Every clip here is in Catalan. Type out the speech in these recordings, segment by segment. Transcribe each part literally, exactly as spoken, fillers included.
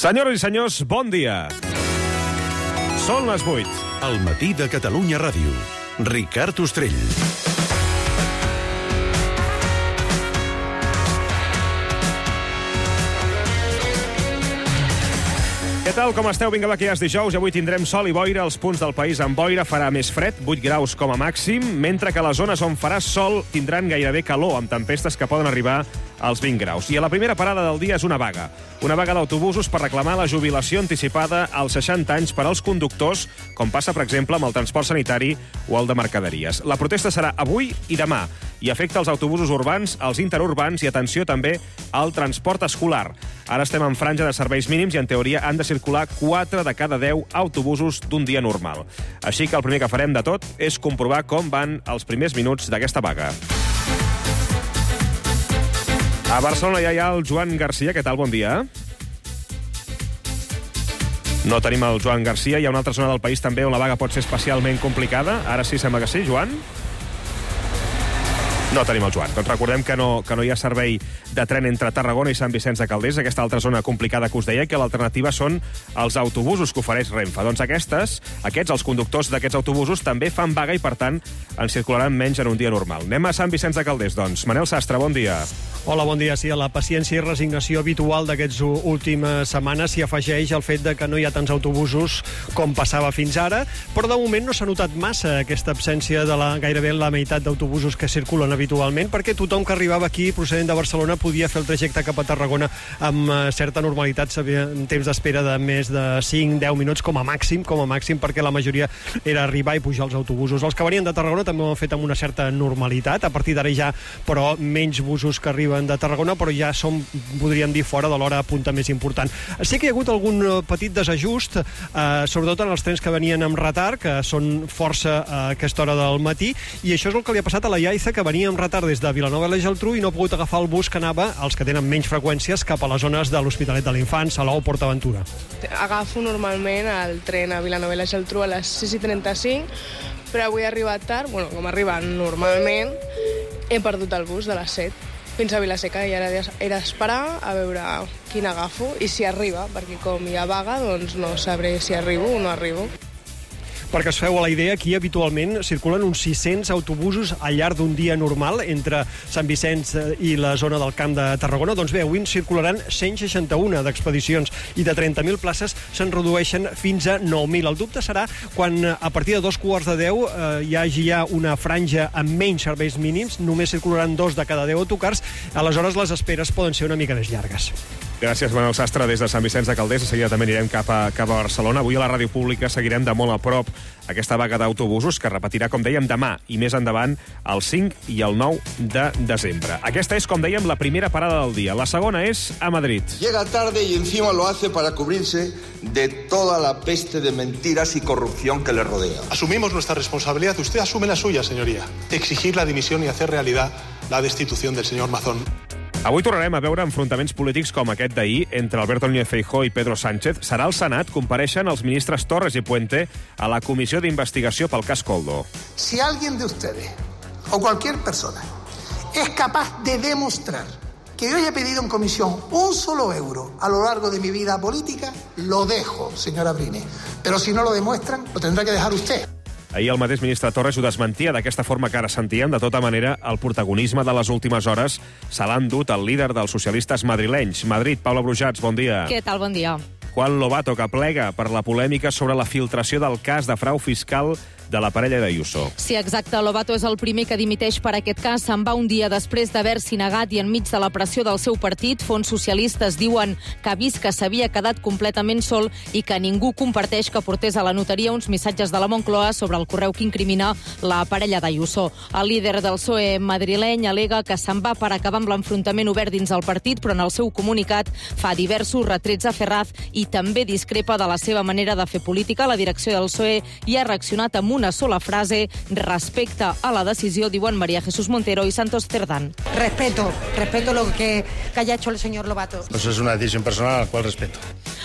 Senyores i senyors, bon dia. Són les vuit. El matí de Catalunya Ràdio. Ricard Ostrell. Què tal, com esteu? Vinga, va, que ja és dijous i avui tindrem sol i boira. Als punts del país amb boira farà més fred, vuit graus com a màxim, mentre que a les zones on farà sol tindran gairebé calor, amb tempestes que poden arribar als vint graus. I a la primera parada del dia és una vaga. Una vaga d'autobusos per reclamar la jubilació anticipada als seixanta anys per als conductors, com passa, per exemple, amb el transport sanitari o el de mercaderies. La protesta serà avui i demà i afecta els autobusos urbans, els interurbans i, atenció, també al transport escolar. Ara estem en franja de serveis mínims i, en teoria, han de circular quatre de cada deu autobusos d'un dia normal. Així que el primer que farem de tot és comprovar com van els primers minuts d'aquesta vaga. A Barcelona ja hi ha el Joan Garcia. Què tal? Bon dia. No tenim el Joan Garcia. Hi ha una altra zona del país també on la vaga pot ser especialment complicada. Ara sí, sembla que sí, Joan? No tenim el Joan. Doncs recordem que no, que no hi ha servei de tren entre Tarragona i Sant Vicenç de Calders, aquesta altra zona complicada que us deia, que l'alternativa són els autobusos que ofereix Renfe. Doncs aquestes, aquests, els conductors d'aquests autobusos, també fan vaga i, per tant, en circularan menys en un dia normal. Anem a Sant Vicenç de Calders, doncs. Manel Sastre, bon dia. Hola, bon dia. Sí, a la paciència i resignació habitual d'aquests últimes setmanes s'hi afegeix el fet de que no hi ha tants autobusos com passava fins ara, però de moment no s'ha notat massa aquesta absència de la, gairebé la meitat d'autobusos que circulen habitualment, perquè tothom que arribava aquí procedent de Barcelona podia fer el trajecte cap a Tarragona amb certa normalitat, sabia, en temps d'espera de més de cinc a deu minuts com a màxim, com a màxim, perquè la majoria era arribar i pujar als autobusos. Els que venien de Tarragona també ho han fet amb una certa normalitat, a partir d'ara ja, però menys busos que arriben de Tarragona, però ja som, podríem dir, fora de l'hora punta més important. Sí que hi ha hagut algun petit desajust, eh, sobretot en els trens que venien amb retard, que són força a aquesta hora del matí, i això és el que li ha passat a la Iaiza, que venia amb retard des de Vilanova i la Geltrú i no ha pogut agafar el bus que anava, els que tenen menys freqüències, cap a les zones de l'Hospitalet de l'Infant, Salou, PortAventura. Agafo normalment el tren a Vilanova i la Geltrú a les sis i trenta-cinc, però avui he arribat tard, bueno, com arriba normalment, he perdut el bus de les set fins a Vilaseca i ara he d'esperar a veure quin agafo i si arriba, perquè com hi ha vaga, doncs no sabré si arribo o no arribo. Perquè es feu a la idea, aquí habitualment circulen uns sis-cents autobusos al llarg d'un dia normal entre Sant Vicenç i la zona del Camp de Tarragona. Doncs bé, avui en circularan cent seixanta-un d'expedicions i de trenta mil places se'n redueixen fins a nou mil. El dubte serà quan a partir de dos quarts de deu eh, hi hagi ja una franja amb menys serveis mínims, només circularan dos de cada deu autocars, aleshores les esperes poden ser una mica més llargues. Gràcies, Manel Sastre, des de Sant Vicenç de Calders. De seguida també anirem cap a, cap a Barcelona. Avui a la ràdio pública seguirem de molt a prop aquesta vaga d'autobusos que repetirà, com dèiem, demà i més endavant el cinc i el nou de desembre. Aquesta és, com dèiem, la primera parada del dia. La segona és a Madrid. Llega tarde y encima lo hace para cubrirse de toda la peste de mentiras y corrupción que le rodea. Asumimos nuestra responsabilidad. Usted asume la suya, señoría. Exigir la dimisión y hacer realidad la destitución del señor Mazón. Avui tornarem a veure enfrontaments polítics com aquest d'ahir entre Alberto Núñez Feijóo i Pedro Sánchez. Serà al Senat, compareixen els ministres Torres i Puente a la comissió d'investigació pel cas Koldo. Si alguien de ustedes, o cualquier persona, es capaz de demostrar que yo haya pedido en comisión un solo euro a lo largo de mi vida política, lo dejo, señora Brine. Pero si no lo demuestran, lo tendrá que dejar usted. Ahir el mateix ministre Torres ho desmentia d'aquesta forma que ara sentíem. De tota manera, el protagonisme de les últimes hores se l'ha endut el líder dels socialistes madrilenys. Madrid, Paula Brujats, bon dia. Què tal, bon dia. Juan Lobato, que plega per la polèmica sobre la filtració del cas de frau fiscal de la parella d'Ayuso. Sí, exacte. Lobato és el primer que dimiteix per aquest cas. Se'n va un dia després d'haver-s'hi negat i enmig de la pressió del seu partit. Fons socialistes diuen que ha vist que s'havia quedat completament sol i que ningú comparteix que portés a la notaria uns missatges de la Moncloa sobre el correu que incrimina la parella d'Ayuso. El líder del P S O E madrileny al·lega que se'n va per acabar amb l'enfrontament obert dins el partit, però en el seu comunicat fa diversos retrets a Ferraz i també discrepa de la seva manera de fer política. La direcció del P S O E hi ha reaccionat amb una sola frase respecte a la decisió, diuen María Jesús Montero y Santos Cerdán. Respeto, respeto lo que, que haya hecho el señor Lobato. Pues es una decisión personal a la cual respeto.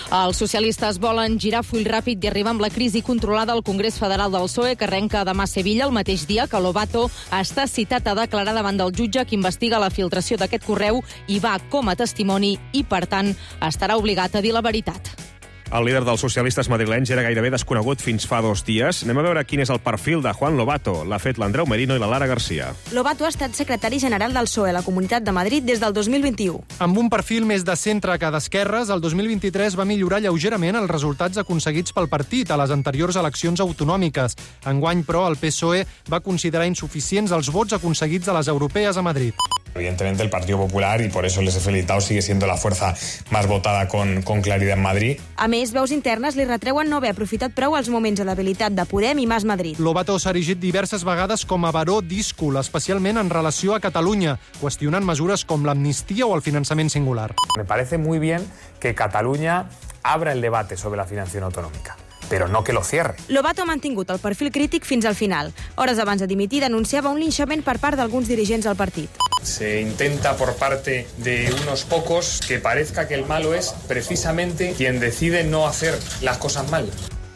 Els socialistes volen girar full ràpid i arribar amb la crisi controlada al Congrés Federal del P S O E, que arrenca demà a Sevilla, el mateix dia que Lobato està citat a declarar davant del jutge que investiga la filtració d'aquest correu i va com a testimoni i, per tant, estarà obligat a dir la veritat. El líder dels socialistes madrilenys era gairebé desconegut fins fa dos dies. Anem a veure quin és el perfil de Juan Lobato. L'ha fet l'Andreu Merino i la Lara Garcia. Lobato ha estat secretari general del P S O E a la Comunitat de Madrid des del dos mil vint-i-u. Amb un perfil més de centre que d'esquerres, el dos mil vint-i-tres va millorar lleugerament els resultats aconseguits pel partit a les anteriors eleccions autonòmiques. Enguany, però, el P S O E va considerar insuficients els vots aconseguits a les europees a Madrid. Evidentemente el Partido Popular, y por eso les he felicitado, sigue siendo la fuerza más votada con, con claridad en Madrid. A més, veus internes li retreuen no haver aprofitat prou els moments de debilitat de Podem i Mas Madrid. Lobato s'ha erigit diverses vegades com a baró díscol, especialment en relació a Catalunya, qüestionant mesures com l'amnistia o el finançament singular. Me parece muy bien que Cataluña abra el debate sobre la financiación autonómica, però no que lo cierre. Lobato ha mantingut el perfil crític fins al final. Hores abans de dimitir denunciava un linxament per part d'alguns dirigents del partit. Se intenta por parte de unos pocos que parezca que el malo es precisamente quien decide no hacer las cosas mal.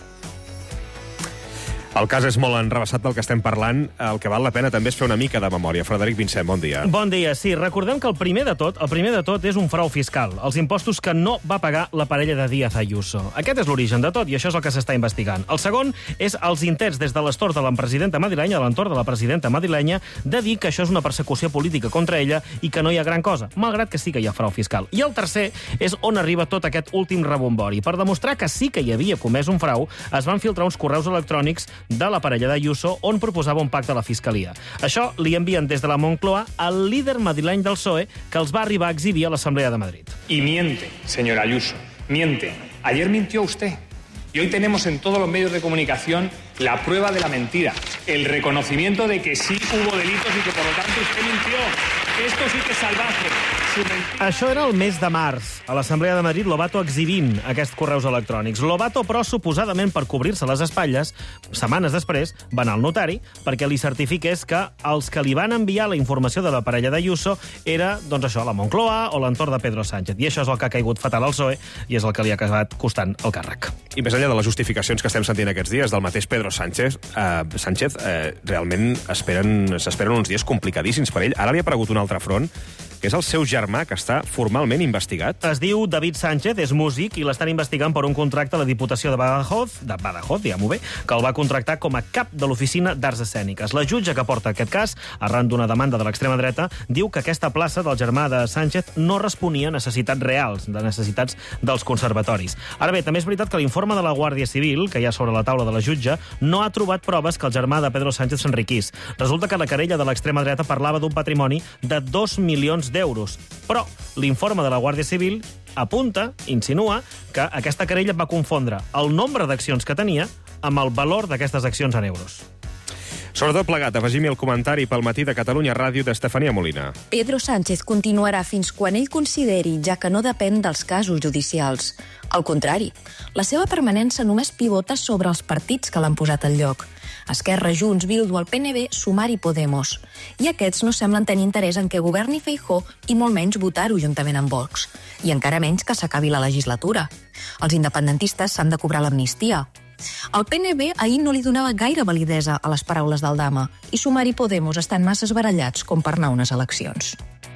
El cas és molt enrevessat del que estem parlant. El que val la pena també és fer una mica de memòria. Frederic Vincent, bon dia. Bon dia, sí. Recordem que el primer de tot, el primer de tot és un frau fiscal, els impostos que no va pagar la parella de Díaz Ayuso. Aquest és l'origen de tot i això és el que s'està investigant. El segon és els intents des de l'estorn de la presidenta madrilenya, de l'entorn de la presidenta madrilenya, de dir que això és una persecució política contra ella i que no hi ha gran cosa, malgrat que sí que hi ha frau fiscal. I el tercer és on arriba tot aquest últim rebombori. Per demostrar que sí que hi havia comès un frau, es van filtrar uns correus electrònics de la parella d'Ayuso on proposava un pacte a la Fiscalia. Això li envien des de la Moncloa al líder madrileny del P S O E que els va arribar a exhibir a l'Assemblea de Madrid. Y miente, señora Ayuso, miente. Ayer mintió usted. Y hoy tenemos en todos los medios de comunicación la prueba de la mentira, el reconocimiento de que sí hubo delitos y que por lo tanto usted mintió. Esto sí que es salvaje. Això era el mes de març. A l'Assemblea de Madrid, Lobato exhibint aquests correus electrònics. Lobato, però, suposadament per cobrir-se les espatlles, setmanes després, va anar al notari perquè li certifiqués que els que li van enviar la informació de la parella d'Ayuso era, doncs això, la Moncloa o l'entorn de Pedro Sánchez. I això és el que ha caigut fatal al P S O E i és el que li ha acabat costant el càrrec. I més enllà de les justificacions que estem sentint aquests dies del mateix Pedro Sánchez, eh, Sánchez eh, realment esperen, s'esperen uns dies complicadíssims per ell. Ara li ha aparegut un altre front, que és el seu germà, que està formalment investigat. Es diu David Sánchez, és músic, i l'estan investigant per un contracte a la Diputació de Badajoz, de Badajoz, diguem-ho bé, que el va contractar com a cap de l'Oficina d'Arts Escèniques. La jutge que porta aquest cas, arran d'una demanda de l'extrema dreta, diu que aquesta plaça del germà de Sánchez no responia a necessitats reals, de necessitats dels conservatoris. Ara bé, també és veritat que l'informe de la Guàrdia Civil, que hi ha sobre la taula de la jutge, no ha trobat proves que el germà de Pedro Sánchez s'enriquís. Resulta que la querella de l'extrema dreta parlava d'un patrimoni de dos milions d'euros. Però l'informe de la Guàrdia Civil apunta, insinua, que aquesta querella va confondre el nombre d'accions que tenia amb el valor d'aquestes accions en euros. Sobretot plegat, afegim-hi el comentari pel matí de Catalunya Ràdio d'Estefania Molina. Pedro Sánchez continuarà fins quan ell consideri, ja que no depèn dels casos judicials. Al contrari, la seva permanència només pivota sobre els partits que l'han posat al lloc. Esquerra, Junts, Bildu, el P N V, Sumar i Podemos. I aquests no semblen tenir interès en que governi Feijóo i molt menys votar-ho juntament amb Vox. I encara menys que s'acabi la legislatura. Els independentistes s'han de cobrar l'amnistia. El P N V ahir no li donava gaire validesa a les paraules del Dama i Sumar i Podemos estan massa esbarallats com per anar a unes eleccions.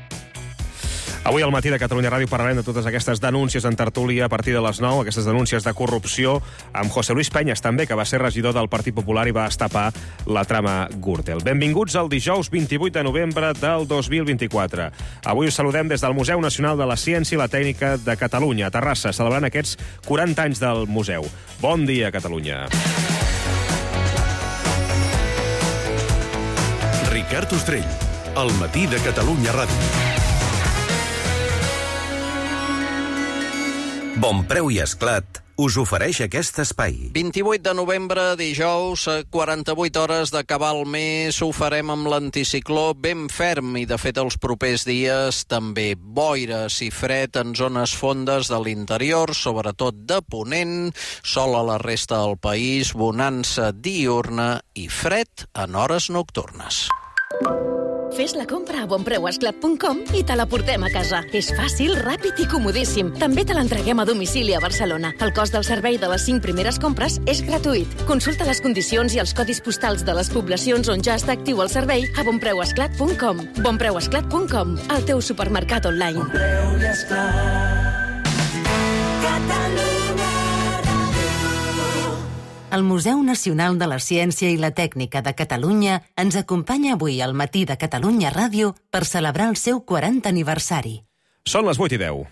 Avui al matí de Catalunya Ràdio parlarem de totes aquestes denúncies en tertúlia a partir de les nou, aquestes denúncies de corrupció amb José Luis Peñas també, que va ser regidor del Partit Popular i va estapar la trama Gürtel. Benvinguts al dijous vint-i-vuit de novembre del dos mil vint-i-quatre. Avui us saludem des del Museu Nacional de la Ciència i la Tècnica de Catalunya, a Terrassa, celebrant aquests quaranta anys del museu. Bon dia, Catalunya. Ricard Ostrell, al matí de Catalunya Ràdio. Bon Preu i Esclat us ofereix aquest espai. vint-i-vuit de novembre, dijous, quaranta-vuit hores d'acabar el mes, ho farem amb l'anticicló ben ferm i, de fet, els propers dies també boires i fred en zones fondes de l'interior, sobretot de Ponent, sol a la resta del país, bonança diürna i fred en hores nocturnes. Fes la compra a bonpreuesclat punt com i te la portem a casa. És fàcil, ràpid i comodíssim. També te l'entreguem a domicili a Barcelona. El cost del servei de les cinc primeres compres és gratuït. Consulta les condicions i els codis postals de les poblacions on ja està actiu el servei a bonpreuesclat punt com. bonpreuesclat punt com, el teu supermercat online. Bonpreu i Esclat. Catalunya. El Museu Nacional de la Ciència i la Tècnica de Catalunya ens acompanya avui al Matí de Catalunya Ràdio per celebrar el seu quarantè aniversari. Són les vuit i deu.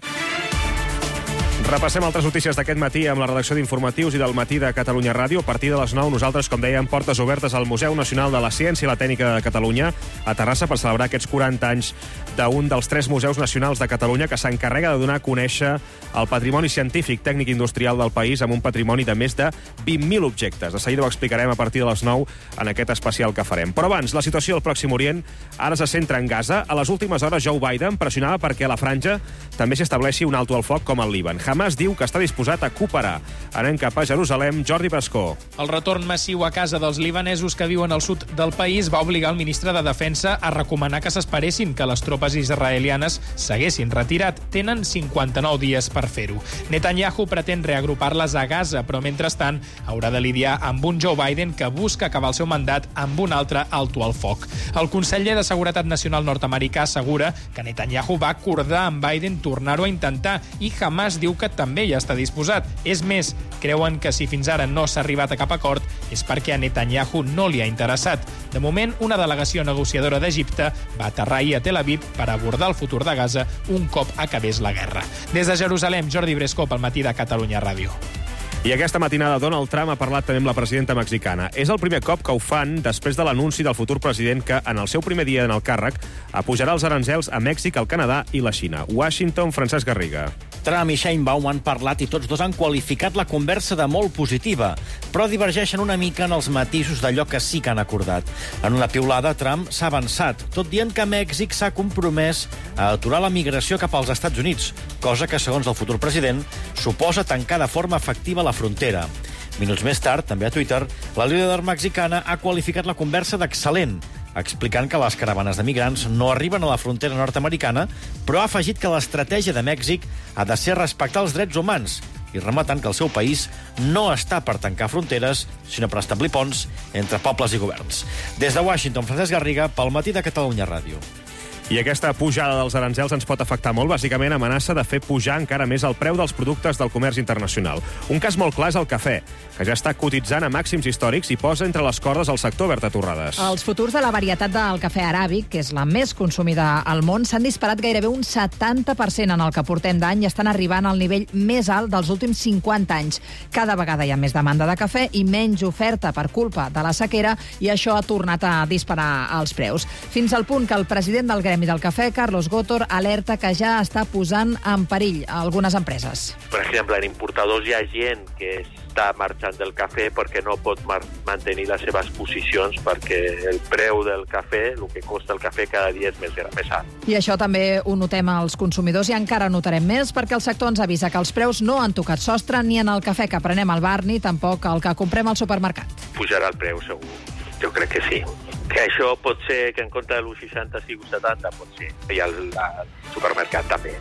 Repassem altres notícies d'aquest matí amb la redacció d'informatius i del Matí de Catalunya Ràdio. A partir de les nou, nosaltres, com dèiem, portes obertes al Museu Nacional de la Ciència i la Tècnica de Catalunya a Terrassa per celebrar aquests quaranta anys d'un dels tres museus nacionals de Catalunya que s'encarrega de donar a conèixer el patrimoni científic, tècnic i industrial del país amb un patrimoni de més de vint mil objectes. De seguida ho explicarem a partir de les nou en aquest especial que farem. Però abans, la situació al Pròxim Orient ara se centra en Gaza. A les últimes hores, Joe Biden pressionava perquè a la franja també s'estableixi un alto al foc com al Líban. Hamas diu que està disposat a cooperar. Anem cap a Jerusalem, Jordi Brascó. El retorn massiu a casa dels libanesos que viuen al sud del país va obligar el ministre de Defensa a recomanar que s'esperessin que les tropes israelianes s'haguessin retirat. Tenen cinquanta-nou dies per fer-ho. Netanyahu pretén reagrupar-les a Gaza, però mentrestant haurà de lidiar amb un Joe Biden que busca acabar el seu mandat amb un altre alto al foc. El conseller de Seguretat Nacional nord-americà assegura que Netanyahu va acordar amb Biden tornar-ho a intentar i Hamas diu que també ja està disposat. És més, creuen que si fins ara no s'ha arribat a cap acord és perquè a Netanyahu no li ha interessat. De moment, una delegació negociadora d'Egipte va aterrar ahir a Tel Aviv per abordar el futur de Gaza un cop acabés la guerra. Des de Jerusalem, Jordi Bresco pel Matí de Catalunya Ràdio. I aquesta matinada Donald Trump ha parlat també amb la presidenta mexicana. És el primer cop que ho fan després de l'anunci del futur president que, en el seu primer dia en el càrrec, apujarà els aranzels a Mèxic, el Canadà i la Xina. Washington, Francesc Garriga. Trump i Sheinbaum han parlat i tots dos han qualificat la conversa de molt positiva, però divergeixen una mica en els matisos d'allò que sí que han acordat. En una piulada, Trump s'ha avançat, tot dient que Mèxic s'ha compromès a aturar la migració cap als Estats Units, cosa que, segons el futur president, suposa tancar de forma efectiva la frontera. Minuts més tard, també a Twitter, la líder mexicana ha qualificat la conversa d'excel·lent, explicant que les caravanes de migrants no arriben a la frontera nord-americana, però ha afegit que l'estratègia de Mèxic ha de ser respectar els drets humans i rematant que el seu país no està per tancar fronteres, sinó per establir ponts entre pobles i governs. Des de Washington, Francesc Garriga, pel Matí de Catalunya Ràdio. I aquesta pujada dels aranzels ens pot afectar molt. Bàsicament, amenaça de fer pujar encara més el preu dels productes del comerç internacional. Un cas molt clar és el cafè, que ja està cotitzant a màxims històrics i posa entre les cordes el sector. Berta Torrades. Els futurs de la varietat del cafè aràbic, que és la més consumida al món, s'han disparat gairebé un setanta per cent en el que portem d'any i estan arribant al nivell més alt dels últims cinquanta anys. Cada vegada hi ha més demanda de cafè i menys oferta per culpa de la sequera i això ha tornat a disparar els preus. Fins al punt que el president del Gremi del Cafè, Carlos Gótor, alerta que ja està posant en perill algunes empreses. Per exemple, en importadors hi ha gent que està marxant del cafè perquè no pot mantenir les seves posicions perquè el preu del cafè, el que costa el cafè cada dia és més, més alt. I això també ho notem als consumidors i encara notarem més perquè el sector ens avisa que els preus no han tocat sostre ni en el cafè que prenem al bar ni tampoc el que comprem al supermercat. Pujarà el preu, segur. Jo crec que sí. Que això pot ser que en compte de l'u seixanta sigui u setanta, pot ser. I al supermercat també.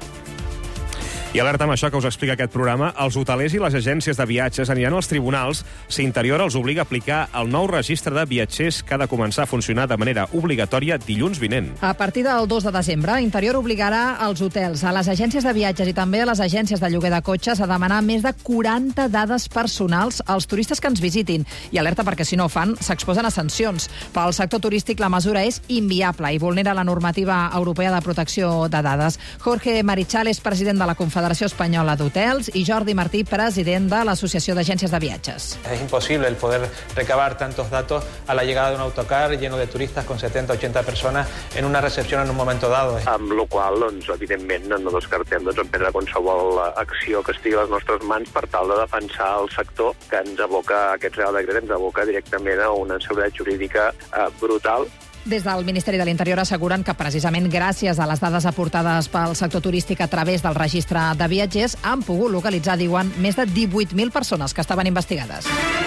I alerta amb això que us explica aquest programa, els hotelers i les agències de viatges aniran als tribunals si Interior els obliga a aplicar el nou registre de viatgers que ha de començar a funcionar de manera obligatòria dilluns vinent. A partir del dos de desembre, Interior obligarà als hotels, a les agències de viatges i també a les agències de lloguer de cotxes a demanar més de quaranta dades personals als turistes que ens visitin. I alerta perquè si no ho fan, s'exposen a sancions. Pel sector turístic la mesura és inviable i vulnera la normativa europea de protecció de dades. Jorge Marichal és president de la Confederació Federació Espanyola d'Hotels i Jordi Martí, president de l'Associació d'Agències de Viatges. Es imposible el poder recabar tantos datos a la llegada de un autocar lleno de turistas con setenta ochenta personas en una recepción en un momento dado. Amb la qual cosa, doncs, evidentment, no descartem doncs, emprendre qualsevol acció que estigui a les nostres mans per tal de defensar el sector que ens aboca, aquest Real Decret ens aboca directament a una inseguretat jurídica eh, brutal. Des del Ministeri de l'Interior asseguren que precisament gràcies a les dades aportades pel sector turístic a través del registre de viatgers han pogut localitzar, diuen, més de divuit mil persones que estaven investigades.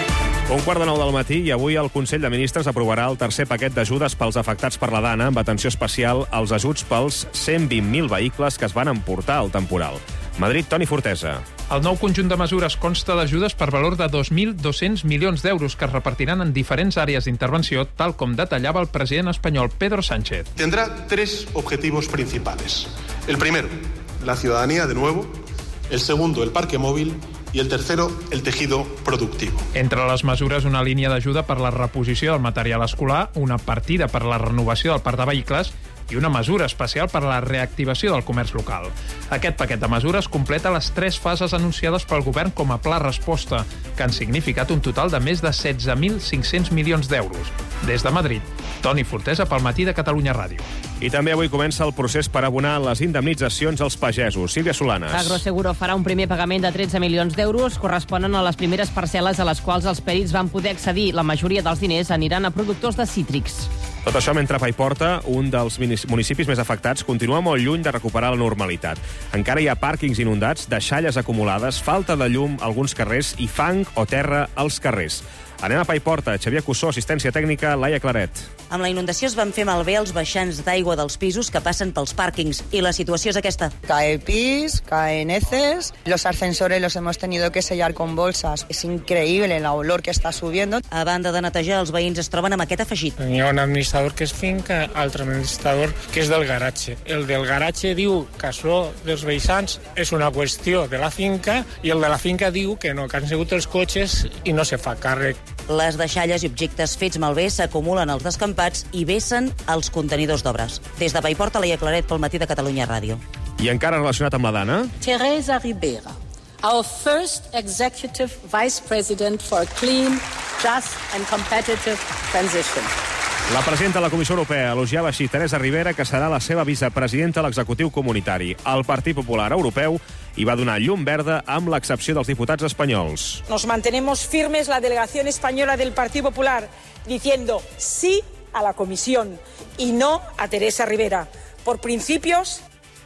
Un quart de nou del matí i avui el Consell de Ministres aprovarà el tercer paquet d'ajudes pels afectats per la Dana amb atenció especial als ajuts pels cent vint mil vehicles que es van emportar al temporal. Madrid, Toni Fortesa. El nou conjunt de mesures consta d'ajudes per valor de dos mil dos-cents milions d'euros que es repartiran en diferents àrees d'intervenció, tal com detallava el president espanyol Pedro Sánchez. Tendrá tres objetivos principales. El primero, la ciudadanía de nuevo. El segundo, el parque móvil. I el tercero, el tejido productivo. Entre les mesures, una línia d'ajuda per la reposició del material escolar, una partida per la renovació del parc de vehicles i una mesura especial per a la reactivació del comerç local. Aquest paquet de mesures completa les tres fases anunciades pel govern com a pla resposta, que han significat un total de més de setze mil cinc-cents milions d'euros. Des de Madrid, Toni Fortesa pel Matí de Catalunya Ràdio. I també avui comença el procés per abonar les indemnitzacions als pagesos. Sílvia Solanes. Agroseguro farà un primer pagament de tretze milions d'euros, corresponen a les primeres parcel·les a les quals els perits van poder accedir. La majoria dels diners aniran a productors de cítrics. Tot això mentre Paiporta, un dels municipis més afectats, continua molt lluny de recuperar la normalitat. Encara hi ha pàrquings inundats, deixalles acumulades, falta de llum a alguns carrers i fang o terra als carrers. Anem a Paiporta. Xavier Cussó, assistència tècnica, Laia Claret. Amb la inundació es van fer malbé els baixants d'aigua dels pisos que passen pels pàrquings. I la situació és aquesta. Cae pis, caen heces, los ascensores los hemos tenido que sellar con bolsas. Es increíble la olor que está subiendo. A banda de netejar, els veïns es troben amb aquest afegit. Hi ha un administrador que és finca, altre administrador que és del garatge. El del garatge diu que això dels veïns és una qüestió de la finca i el de la finca diu que no, que han sigut els cotxes i no se fa càrrec. Les deixalles i objectes fets malbé s'acumulen als descampats i vessen als contenidors d'obres. Des de Paiporta, Laia Claret pel Matí de Catalunya Ràdio. I encara relacionat amb la Dana? Teresa Ribera, our first executive vice president for a clean, just and competitive transition. La presidenta de la Comissió Europea elogiava així Teresa Ribera, que serà la seva vicepresidenta a l'executiu comunitari. El Partit Popular Europeu hi va donar llum verda amb l'excepció dels diputats espanyols. Nos mantenemos firmes la delegación española del Partido Popular diciendo sí a la Comisión y no a Teresa Ribera. Por principios...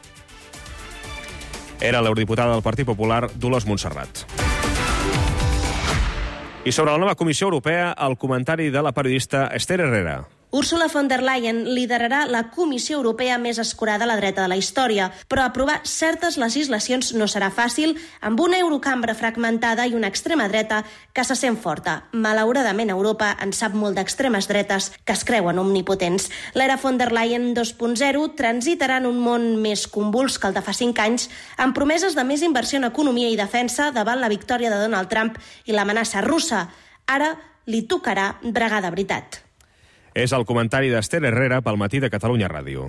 Era l'eurodiputada del Partit Popular, Dolors Montserrat. I sobre la nova Comissió Europea, el comentari de la periodista Esther Herrera. Ursula von der Leyen liderarà la Comissió Europea més escurada a la dreta de la història, però aprovar certes legislacions no serà fàcil amb una eurocambra fragmentada i una extrema dreta que se sent forta. Malauradament, Europa en sap molt d'extremes dretes que es creuen omnipotents. L'era von der Leyen dos punt zero transitarà en un món més convuls que el de fa cinc anys, amb promeses de més inversió en economia i defensa davant la victòria de Donald Trump i l'amenaça russa. Ara li tocarà bregar de veritat. És el comentari d'Esther Herrera pel Matí de Catalunya Ràdio.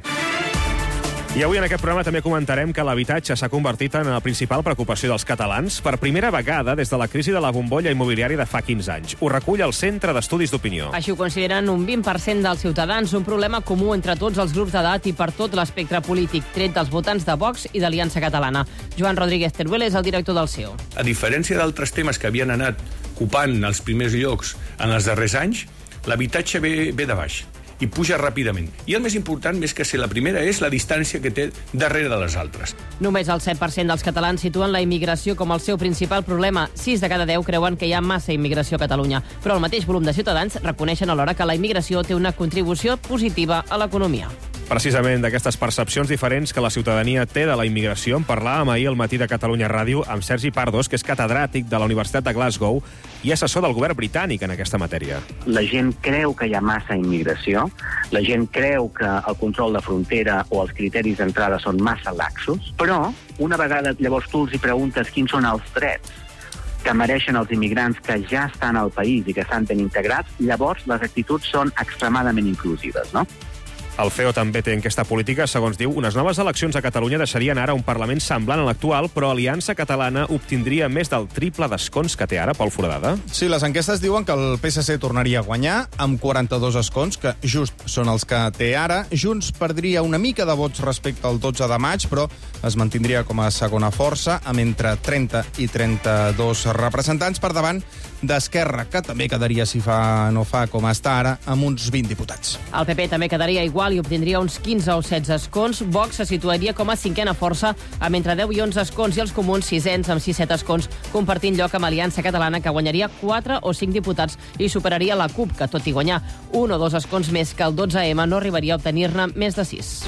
I avui en aquest programa també comentarem que l'habitatge s'ha convertit en la principal preocupació dels catalans per primera vegada des de la crisi de la bombolla immobiliària de fa quinze anys. Ho recull el Centre d'Estudis d'Opinió. Així ho consideren un vint per cent dels ciutadans, un problema comú entre tots els grups d'edat i per tot l'espectre polític, tret dels votants de Vox i d'Aliança Catalana. Joan Rodríguez Teruel és el director del C E O. A diferència d'altres temes que havien anat ocupant els primers llocs en els darrers anys, l'habitatge ve, ve de baix i puja ràpidament. I el més important, més que ser la primera, és la distància que té darrere de les altres. Només el set per cent dels catalans situen la immigració com el seu principal problema. sis de cada deu creuen que hi ha massa immigració a Catalunya. Però el mateix volum de ciutadans reconeixen alhora que la immigració té una contribució positiva a l'economia. Precisament d'aquestes percepcions diferents que la ciutadania té de la immigració en parlàvem ahir al Matí de Catalunya Ràdio amb Sergi Pardos, que és catedràtic de la Universitat de Glasgow i assessor del govern britànic en aquesta matèria. La gent creu que hi ha massa immigració, la gent creu que el control de frontera o els criteris d'entrada són massa laxos, però una vegada llavors tu els hi preguntes quins són els drets que mereixen els immigrants que ja estan al país i que estan ben integrats, llavors les actituds són extremadament inclusives, no? El C E O també té enquesta política. Segons diu, unes noves eleccions a Catalunya deixarien ara un Parlament semblant a l'actual, però Aliança Catalana obtindria més del triple d'escons que té ara, Pol Foradada. Sí, les enquestes diuen que el P S C tornaria a guanyar amb quaranta-dos escons, que just són els que té ara. Junts perdria una mica de vots respecte al dotze de maig, però es mantindria com a segona força, amb entre trenta i trenta-dos representants per davant d'Esquerra, que també quedaria, si fa no fa com està ara, amb uns vint diputats. El P P també quedaria igual igual i obtindria uns quinze o setze escons. Vox se situaria com a cinquena força amb entre deu i onze escons i els comuns sisens amb sis set escons, compartint lloc amb Aliança Catalana, que guanyaria quatre o cinc diputats i superaria la CUP, que tot i guanyar un o dos escons més que el dotze ema no arribaria a obtenir-ne més de sis.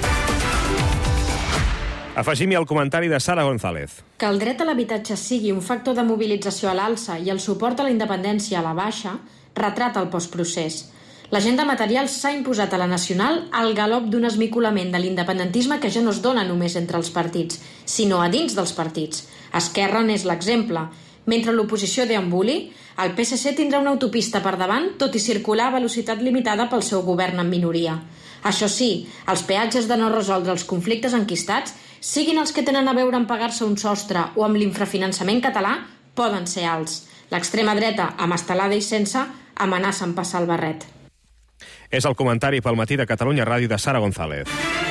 Afegim-hi el comentari de Sara González. Que el dret a l'habitatge sigui un factor de mobilització a l'alça i el suport a la independència a la baixa retrata el postprocés. L'agenda material s'ha imposat a la nacional al galop d'un esmicolament de l'independentisme que ja no es dona només entre els partits, sinó a dins dels partits. Esquerra n'és l'exemple. Mentre l'oposició deambuli, el P S C tindrà una autopista per davant, tot i circular a velocitat limitada pel seu govern en minoria. Això sí, els peatges de no resoldre els conflictes enquistats, siguin els que tenen a veure amb pagar-se un sostre o amb l'infrafinançament català, poden ser alts. L'extrema dreta, amb estelada i sense, amenaça en passar el barret. És el comentari pel matí de Catalunya Ràdio de Sara González.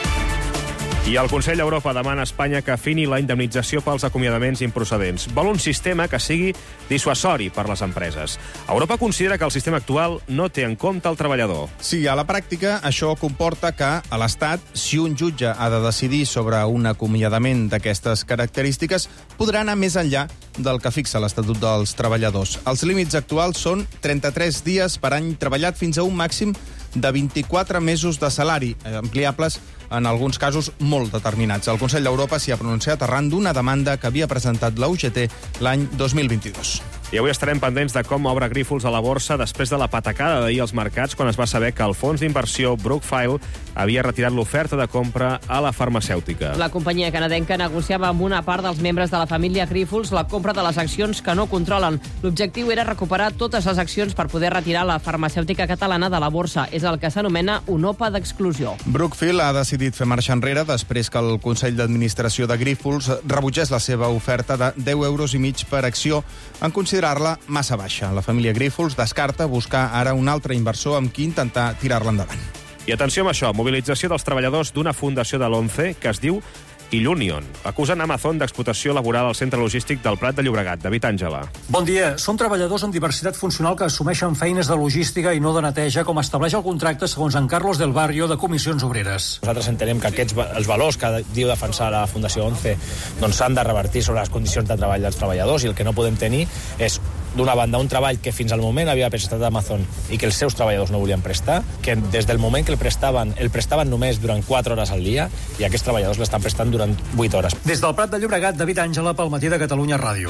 I el Consell d'Europa demana a Espanya que afini la indemnització pels acomiadaments improcedents. Vol un sistema que sigui dissuasori per les empreses. Europa considera que el sistema actual no té en compte el treballador. Sí, a la pràctica això comporta que a l'Estat, si un jutge ha de decidir sobre un acomiadament d'aquestes característiques, podrà anar més enllà del que fixa l'Estatut dels Treballadors. Els límits actuals són trenta-tres dies per any treballat fins a un màxim de vint-i-quatre mesos de salari, ampliables en alguns casos molt determinats. El Consell d'Europa s'hi ha pronunciat arran d'una demanda que havia presentat la U G T l'any dos mil vint-i-dos. I avui estarem pendents de com obre Grífols a la borsa després de la patacada d'ahir als mercats quan es va saber que el fons d'inversió Brookfield havia retirat l'oferta de compra a la farmacèutica. La companyia canadenca negociava amb una part dels membres de la família Grífols la compra de les accions que no controlen. L'objectiu era recuperar totes les accions per poder retirar la farmacèutica catalana de la borsa. És el que s'anomena un O P A d'exclusió. Brookfield ha decidit fer marxa enrere després que el Consell d'Administració de Grífols rebutgés la seva oferta de deu euros i mig per acció en considerar-la massa baixa. La família Grífols descarta buscar ara un altre inversor amb qui intentar tirar-la endavant. I atenció amb això, mobilització dels treballadors d'una fundació de l'ONCE que es diu Illunion. Acusen Amazon d'explotació laboral al centre logístic del Prat de Llobregat. David Àngela. Bon dia. Som treballadors amb diversitat funcional que assumeixen feines de logística i no de neteja, com estableix el contracte segons en Carlos del Barrio de Comissions Obreres. Nosaltres entenem que aquests els valors que diu defensar la Fundació ONCE doncs s'han de revertir sobre les condicions de treball dels treballadors, i el que no podem tenir és, d'una banda, un treball que fins al moment havia prestat Amazon i que els seus treballadors no volien prestar, que des del moment que el prestaven, el prestaven només durant quatre hores al dia, i aquests treballadors l'estan prestant durant vuit hores. Des del Prat de Llobregat, David Àngela, pel matí de Catalunya Ràdio.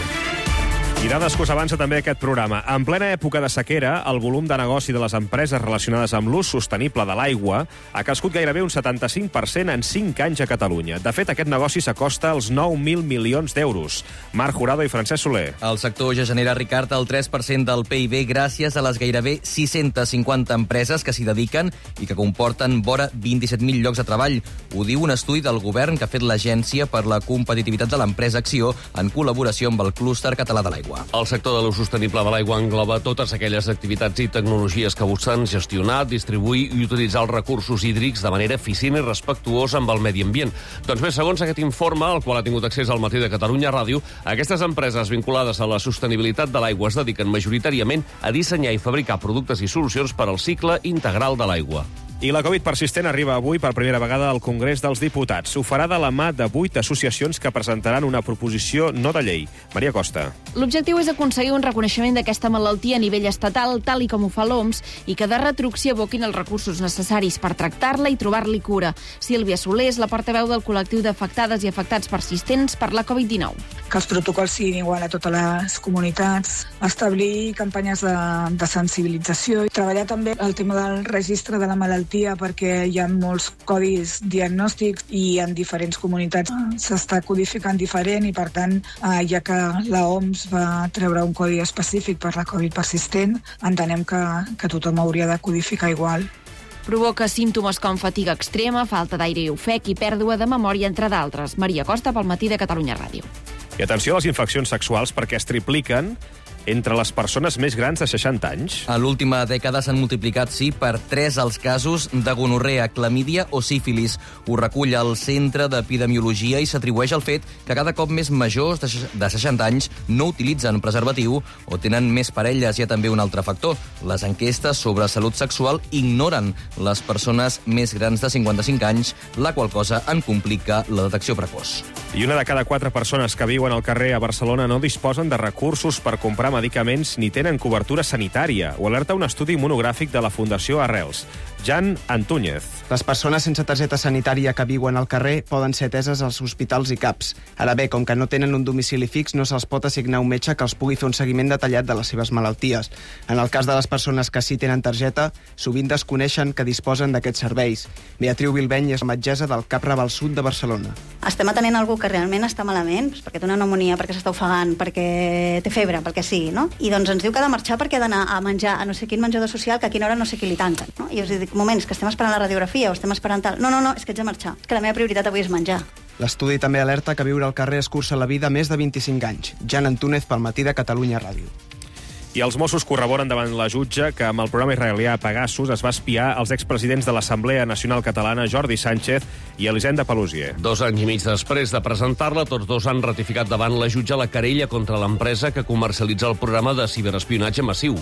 I dades que us avança també aquest programa. En plena època de sequera, el volum de negoci de les empreses relacionades amb l'ús sostenible de l'aigua ha crescut gairebé un setanta-cinc per cent en cinc anys a Catalunya. De fet, aquest negoci s'acosta als nou mil milions d'euros. Marc Jurado i Francesc Soler. El sector ja genera, Ricard, el tres per cent del P I B gràcies a les gairebé sis-centes cinquanta empreses que s'hi dediquen i que comporten vora vint-i-set mil llocs de treball. Ho diu un estudi del govern que ha fet l'Agència per la Competitivitat de l'Empresa Acció en col·laboració amb el Clúster Català de l'Aigua. El sector de l'ús sostenible de l'aigua engloba totes aquelles activitats i tecnologies que busquen gestionar, distribuir i utilitzar els recursos hídrics de manera eficient i respectuosa amb el medi ambient. Doncs bé, segons aquest informe, al qual ha tingut accés al matí de Catalunya Ràdio, aquestes empreses vinculades a la sostenibilitat de l'aigua es dediquen majoritàriament a dissenyar i fabricar productes i solucions per al cicle integral de l'aigua. I la Covid persistent arriba avui per primera vegada al Congrés dels Diputats. Ho farà de la mà de vuit associacions que presentaran una proposició no de llei. Maria Costa. L'objectiu és aconseguir un reconeixement d'aquesta malaltia a nivell estatal, tal i com ho fa l'O M S, i que de retruc s'hi aboquin els recursos necessaris per tractar-la i trobar-li cura. Sílvia Soler és la portaveu del col·lectiu d'afectades i afectats persistents per la Covid dinou. Que els protocols siguin igual a totes les comunitats, establir campanyes de, de sensibilització, i treballar també el tema del registre de la malaltia, perquè hi ha molts codis diagnòstics i en diferents comunitats s'està codificant diferent, i per tant, eh, ja que la O M S va treure un codi específic per la Covid persistent, entenem que, que tothom hauria de codificar igual. Provoca símptomes com fatiga extrema, falta d'aire i ofec i pèrdua de memòria, entre d'altres. Maria Costa, pel matí de Catalunya Ràdio. I atenció a les infeccions sexuals, perquè es tripliquen entre les persones més grans de seixanta anys. A l'última dècada s'han multiplicat, sí, per tres els casos de gonorrea, clamídia o sífilis. Ho recull el Centre d'Epidemiologia i s'atribueix al fet que cada cop més majors de seixanta anys no utilitzen preservatiu o tenen més parelles. Hi ha també un altre factor. Les enquestes sobre salut sexual ignoren les persones més grans de cinquanta-cinc anys, la qual cosa en complica la detecció precoç. I una de cada quatre persones que viuen al carrer a Barcelona no disposen de recursos per comprar medicaments ni tenen cobertura sanitària. Ho alerta un estudi monogràfic de la Fundació Arrels. Jan Antúñez. Les persones sense targeta sanitària que viuen al carrer poden ser ateses als hospitals i C A Ps. Ara bé, com que no tenen un domicili fix, no se'ls pot assignar un metge que els pugui fer un seguiment detallat de les seves malalties. En el cas de les persones que sí tenen targeta, sovint desconeixen que disposen d'aquests serveis. Beatriu Bilbeny és metgessa del Cap Raval Sud de Barcelona. Estem atenent algú que realment està malament, perquè té una pneumonia, perquè s'està ofegant, perquè té febre, perquè sigui, no? I doncs ens diu que ha de marxar perquè ha d'anar a menjar a no sé quin menjador social que a quina hora no sé qui li tanquen, no? I us dic, moments, que estem esperant la radiografia o estem esperant tal... No, no, no, és que haig de marxar. És que la meva prioritat avui és menjar. L'estudi també alerta que viure al carrer escurça la vida més de vint-i-cinc anys. Jan Antúnez pel Matí de Catalunya Ràdio. I els Mossos corroboren davant la jutge que amb el programa israelià Pegasus es va espiar els expresidents de l'Assemblea Nacional Catalana Jordi Sánchez i Elisenda Paluzie. Dos anys i mig després de presentar-la, tots dos han ratificat davant la jutge la querella contra l'empresa que comercialitza el programa de ciberespionatge massiu.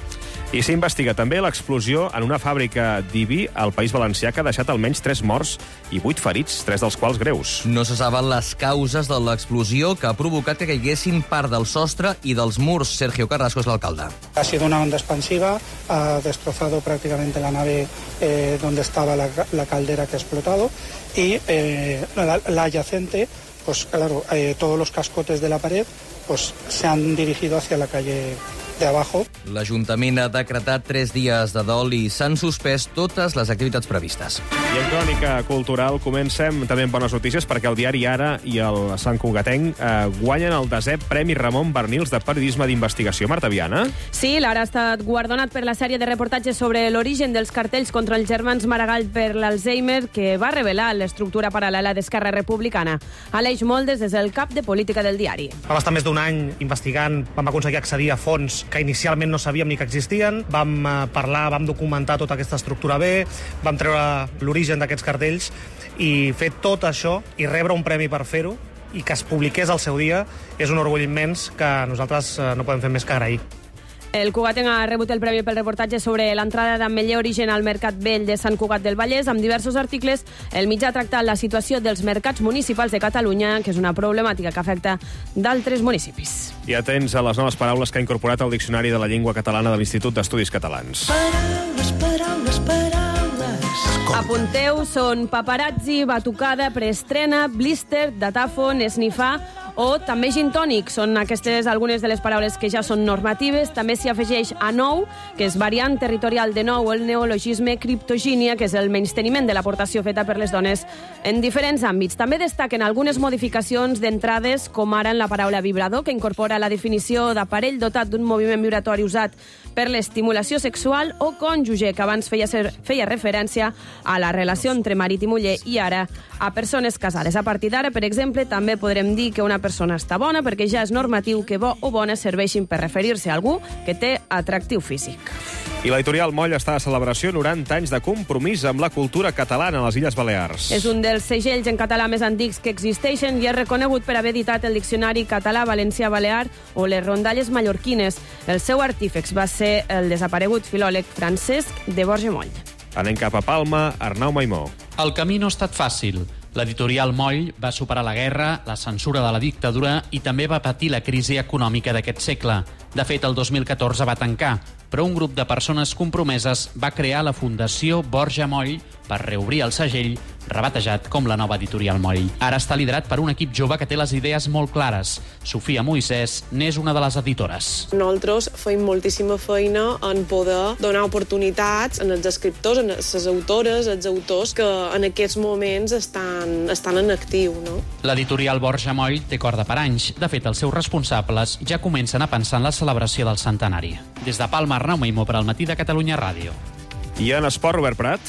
I s'investiga també l'explosió en una fàbrica d'Ibi al País Valencià que ha deixat almenys tres morts i vuit ferits, tres dels quals greus. No se saben les causes de l'explosió que ha provocat que caiguessin part del sostre i dels murs. Sergio Carrasco és l'alcalde. Ha sido una onda expansiva, ha destrozado prácticamente la nave eh, donde estaba la, la caldera que ha explotado y eh, la, la adyacente, pues claro, eh, todos los cascotes de la pared pues se han dirigido hacia la calle de abajo. L'Ajuntament ha decretat tres dies de dol i s'han suspès totes les activitats previstes. I en crònica cultural comencem també amb bones notícies perquè el diari Ara i el Sant Cugatenc eh, guanyen el desè Premi Ramon Barnils de Periodisme d'Investigació. Marta Viana. Sí, l'Ara ha estat guardonat per la sèrie de reportatges sobre l'origen dels cartells contra els germans Maragall per l'Alzheimer que va revelar l'estructura paral·lela d'Esquerra Republicana. Aleix Moldes és el cap de política del diari. Vam estar més d'un any investigant, vam aconseguir accedir a fons que inicialment no sabíem ni que existien, vam parlar, vam documentar tota aquesta estructura bé, vam treure l'origen d'aquests cartells i fer tot això i rebre un premi per fer-ho i que es publiqués al seu dia és un orgull immens que nosaltres no podem fer més que agrair. El Cugatenc ha rebut el premi pel reportatge sobre l'entrada d'Ametller Origen al Mercat Vell de Sant Cugat del Vallès. Amb diversos articles, el mitjà ha tractat la situació dels mercats municipals de Catalunya, que és una problemàtica que afecta d'altres municipis. I atents a les noves paraules que ha incorporat el Diccionari de la Llengua Catalana de l'Institut d'Estudis Catalans. Paraules, paraules, paraules. Apunteu, són paparazzi, batucada, preestrena, blister, datàfon, esnifar o també gin tònic. Són aquestes algunes de les paraules que ja són normatives. També s'hi afegeix a nou, que és variant territorial de nou, el neologisme criptogínia, que és el menysteniment de l'aportació feta per les dones en diferents àmbits. També destaquen algunes modificacions d'entrades, com ara en la paraula vibrador, que incorpora la definició d'aparell dotat d'un moviment vibratori usat per l'estimulació sexual, o cònjuge, que abans feia, ser, feia referència a la relació entre marit i muller i ara a persones casades. A partir d'ara, per exemple, també podrem dir que una persona està bona perquè ja és normatiu que bo o bona serveixin per referir-se a algú que té atractiu físic. I l'editorial Moll està a celebració noranta anys de compromís amb la cultura catalana a les Illes Balears. És un dels segells en català més antics que existeixen i és reconegut per haver editat el Diccionari Català-Valencià-Balear o les rondalles mallorquines. El seu artífex va ser el desaparegut filòleg Francesc de Borja Moll. Anem cap a Palma, Arnau Maimó. El camí no ha estat fàcil. L'editorial Moll va superar la guerra, la censura de la dictadura i també va patir la crisi econòmica d'aquest segle. De fet, el dos mil catorze va tancar, però un grup de persones compromeses va crear la Fundació Borja Moll per reobrir el segell, rebatejat com la nova editorial Moll. Ara està liderat per un equip jove que té les idees molt clares. Sofia Moisès n'és una de les editores. Nosaltres feim moltíssima feina en poder donar oportunitats als escriptors, a les autores, als autors que en aquests moments estan, estan en actiu. No? L'editorial Borja Moll té corda per anys. De fet, els seus responsables ja comencen a pensar en la celebració del centenari. Des de Palma, Arnau Maimó per al Matí de Catalunya Ràdio. I en esport, Robert Prat.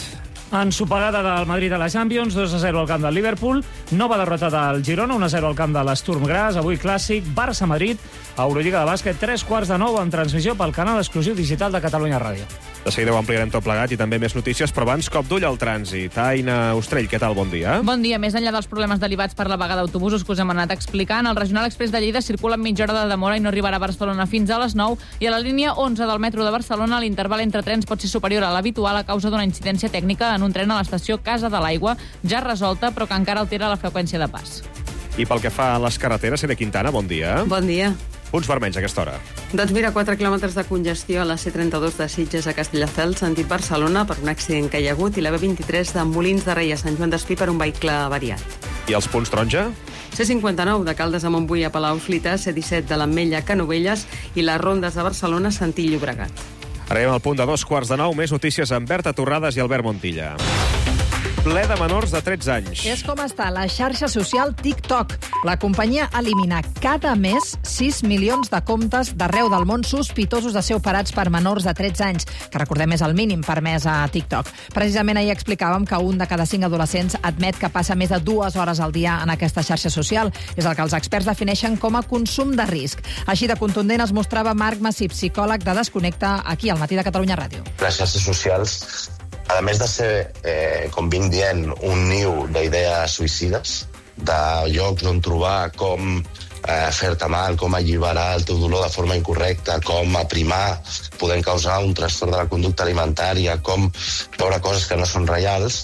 Ensopegada del Madrid a la Champions, dos a zero al camp del Liverpool, nova derrota del Girona, un a zero al camp de l'Sturm Graz, avui clàssic, Barça-Madrid, a Eurolliga de bàsquet, tres quarts de nou amb transmissió pel canal exclusiu digital de Catalunya Ràdio. De seguida ho ampliarem tot plegat i també més notícies, però abans cop d'ull al trànsit. Aina Ostrell, què tal? Bon dia. Bon dia. Més enllà dels problemes derivats per la vaga d'autobusos que us hem anat explicant, el Regional Express de Lleida circula amb mitja hora de demora i no arribarà a Barcelona fins a les nou, i a la línia onze del metro de Barcelona l'interval entre trens pot ser superior a l'habitual a causa d'una incidència tècnica en un tren a l'estació Casa de l'Aigua, ja resolta, però que encara altera la freqüència de pas. I pel que fa a les carreteres, Sede Quintana, bon dia. Bon dia. Punts vermells a aquesta hora. Doncs mira, quatre quilòmetres de congestió a la C trenta-dos de Sitges a Castelldefels, sentit Barcelona, per un accident que hi ha hagut, i la B vint-i-tres de Molins de Rei a Sant Joan d'Espí per un vehicle avariat. I els punts taronja? C cinquanta-nou de Caldes a Montbui a Palau-solità, C disset de l'Ametlla a Canovelles i les rondes de Barcelona, Santí i Llobregat. Arribem al punt de dos quarts de nou, més notícies amb Berta Torrades i Albert Montilla. Ple de menors de tretze anys. És com està la xarxa social TikTok. La companyia elimina cada mes sis milions de comptes d'arreu del món sospitosos de ser operats per menors de tretze anys, que recordem és el mínim permès a TikTok. Precisament ahir explicàvem que un de cada cinc adolescents admet que passa més de dues hores al dia en aquesta xarxa social. És el que els experts defineixen com a consum de risc. Així de contundent es mostrava Marc Massip, psicòleg de Desconnecta, aquí al Matí de Catalunya Ràdio. Les xarxes socials, a més de ser, eh, com vinc dient, un niu d'idees suïcides, de llocs on trobar com eh, fer-te mal, com alliberar el teu dolor de forma incorrecta, com aprimar, podent causar un trastorn de la conducta alimentària, com veure coses que no són reals,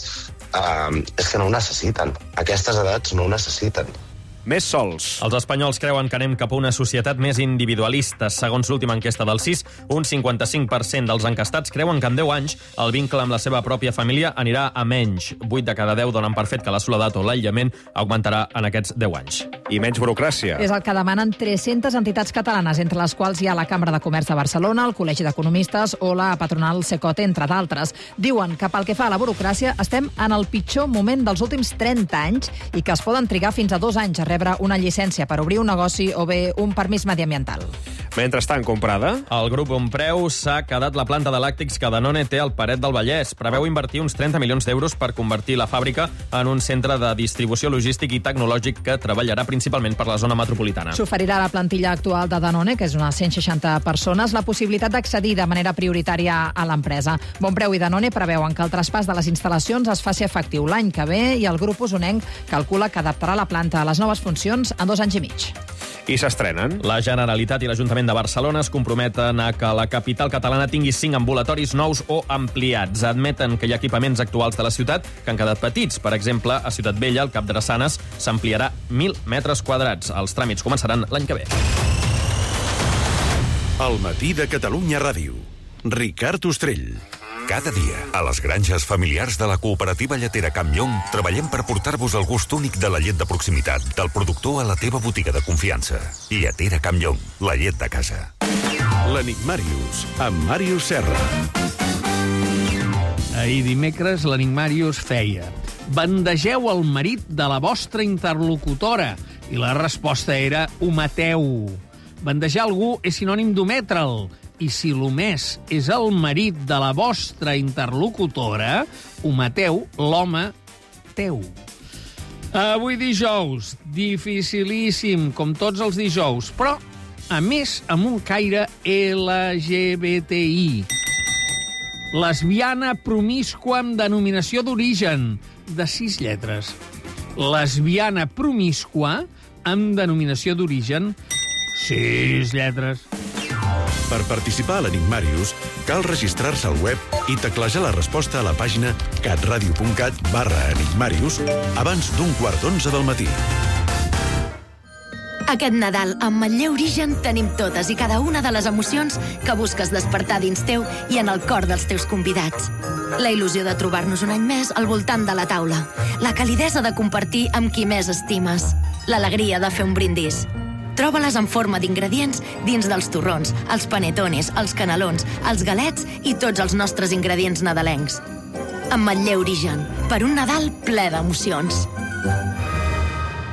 eh, és que no ho necessiten. Aquestes edats no ho necessiten. Més sols. Els espanyols creuen que anem cap a una societat més individualista. Segons l'última enquesta del C I S, un cinquanta-cinc per cent dels encastats creuen que en deu anys el vincle amb la seva pròpia família anirà a menys. vuit de cada deu donen per fet que la soledat o l'aïllament augmentarà en aquests deu anys. I menys burocràcia. És el que demanen tres-centes entitats catalanes, entre les quals hi ha la Cambra de Comerç de Barcelona, el Col·legi d'Economistes o la patronal Cecote, entre d'altres. Diuen que pel que fa a la burocràcia estem en el pitjor moment dels últims trenta anys i que es poden trigar fins a dos anys a rebre una llicència per obrir un negoci o bé un permís mediambiental. Mentrestant, comprada? El grup Ompreu s'ha quedat la planta de làctics que Danone té al Paret del Vallès. Preveu invertir uns trenta milions d'euros per convertir la fàbrica en un centre de distribució logístic i tecnològic que treballarà principalment per la zona metropolitana. S'oferirà a la plantilla actual de Danone, que és unes cent seixanta persones, la possibilitat d'accedir de manera prioritària a l'empresa. Bonpreu i Danone preveuen que el traspàs de les instal·lacions es faci efectiu l'any que ve i el grup usonenc calcula que adaptarà la planta a les noves funcions en dos anys i mig. I s'estrenen? La Generalitat i l'Ajuntament de Barcelona es comprometen a que la capital catalana tingui cinc ambulatoris nous o ampliats. Admeten que hi ha equipaments actuals de la ciutat que han quedat petits. Per exemple, a Ciutat Vella, el Cap Drassanes, s'ampliarà mil metres quadrats. Els tràmits començaran l'any que ve. El Matí de Catalunya Ràdio. Ricard Ostrell. Cada dia, a les granges familiars de la cooperativa lletera Camp Llong, treballem per portar-vos el gust únic de la llet de proximitat, del productor a la teva botiga de confiança. Lletera Camp Llong, la llet de casa. L'Enigmàrius, amb Màrius Serra. Ahir dimecres l'Enigmàrius feia: bandegeu el marit de la vostra interlocutora. I la resposta era: ho mateu. Bandejar algú és sinònim d'ometre'l. I si l'omès és el marit de la vostra interlocutora, ho mateu, l'home teu. Avui dijous, dificilíssim, com tots els dijous, però, a més, amb un caire L G B T I. Lesbiana promiscua amb denominació d'origen, de sis lletres. Lesbiana promiscua amb denominació d'origen, sis lletres. Per participar a l'Enigmàrius, cal registrar-se al web i teclejar la resposta a la pàgina catradio.cat barra enigmàrius abans d'un quart d'onze del matí. Aquest Nadal, amb Manlleu Origen, tenim totes i cada una de les emocions que busques despertar dins teu i en el cor dels teus convidats. La il·lusió de trobar-nos un any més al voltant de la taula. La calidesa de compartir amb qui més estimes. L'alegria de fer un brindis. Troba-les en forma d'ingredients dins dels torrons, els panetones, els canelons, els galets i tots els nostres ingredients nadalencs. Amb Manlleu Origen, per un Nadal ple d'emocions.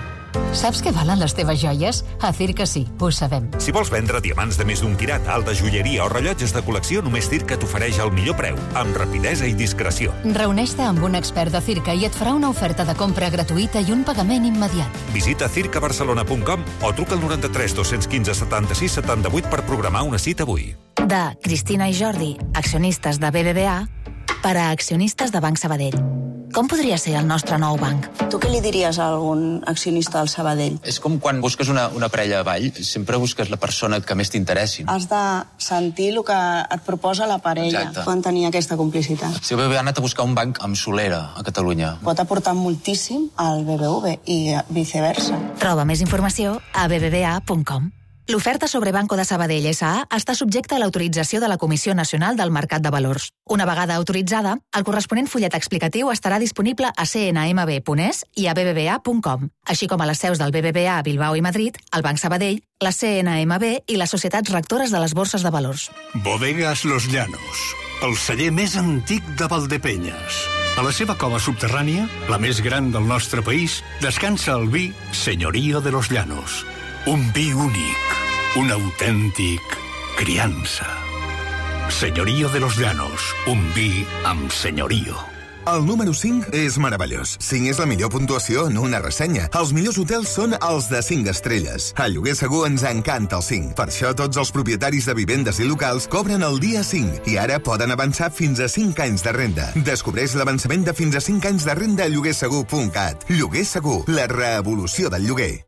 Saps què valen les teves joies? A Circa sí, ho sabem. Si vols vendre diamants de més d'un quirat, alt de joieria o rellotges de col·lecció, només Circa t'ofereix el millor preu, amb rapidesa i discreció. Reuneix-te amb un expert de Circa i et farà una oferta de compra gratuïta i un pagament immediat. Visita circa barcelona punt com o truca al noranta-tres dos-cents quinze setanta-sis setanta-vuit per programar una cita avui. De Cristina i Jordi, accionistes de B B V A, per a accionistes de Banc Sabadell. Com podria ser el nostre nou banc? Tu què li diries a algun accionista del Sabadell? És com quan busques una, una parella a ball, sempre busques la persona que més t'interessi. Has de sentir el que et proposa la parella. Exacte. Quan tenia aquesta complicitat. Si el B B V A ha anat a buscar un banc amb solera a Catalunya. Pot aportar moltíssim al B B V i viceversa. Troba més informació a b b v a punt com. L'oferta sobre Banco de Sabadell S A està subjecta a l'autorització de la Comissió Nacional del Mercat de Valors. Una vegada autoritzada, el corresponent fullet explicatiu estarà disponible a c n m b punt e s i a b b v a punt com, així com a les seus del B B V A a Bilbao i Madrid, el Banc Sabadell, la C N M B i les societats rectores de les borses de valors. Bodegas Los Llanos, el celler més antic de Valdepenyes. A la seva cova subterrània, la més gran del nostre país, descansa el vi Señorío de los Llanos. Un vi únic, un autèntic criança. Señorío de los Llanos, un vi amb senyorio. El número cinc és meravellós. cinc és la millor puntuació en una ressenya. Els millors hotels són els de cinc estrelles. A Lloguer Segur ens encanta el cinc. Per això tots els propietaris de vivendes i locals cobren el dia cinc i ara poden avançar fins a cinc anys de renda. Descobreix l'avançament de fins a cinc anys de renda a lloguer segur punt cat. Lloguer Segur, la revolució del lloguer.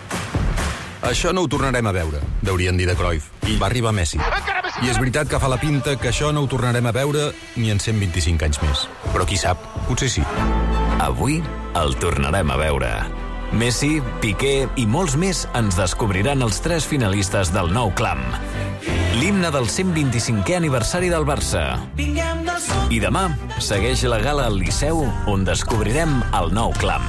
Això no ho tornarem a veure, deurien dir de Cruyff. I va arribar Messi. I és veritat que fa la pinta que això no ho tornarem a veure ni en cent vint-i-cinc anys més. Però qui sap, potser sí. Avui el tornarem a veure. Messi, Piqué i molts més ens descobriran els tres finalistes del nou clam. L'himne del cent vint-i-cinquè aniversari del Barça. I demà segueix la gala al Liceu, on descobrirem el nou clam.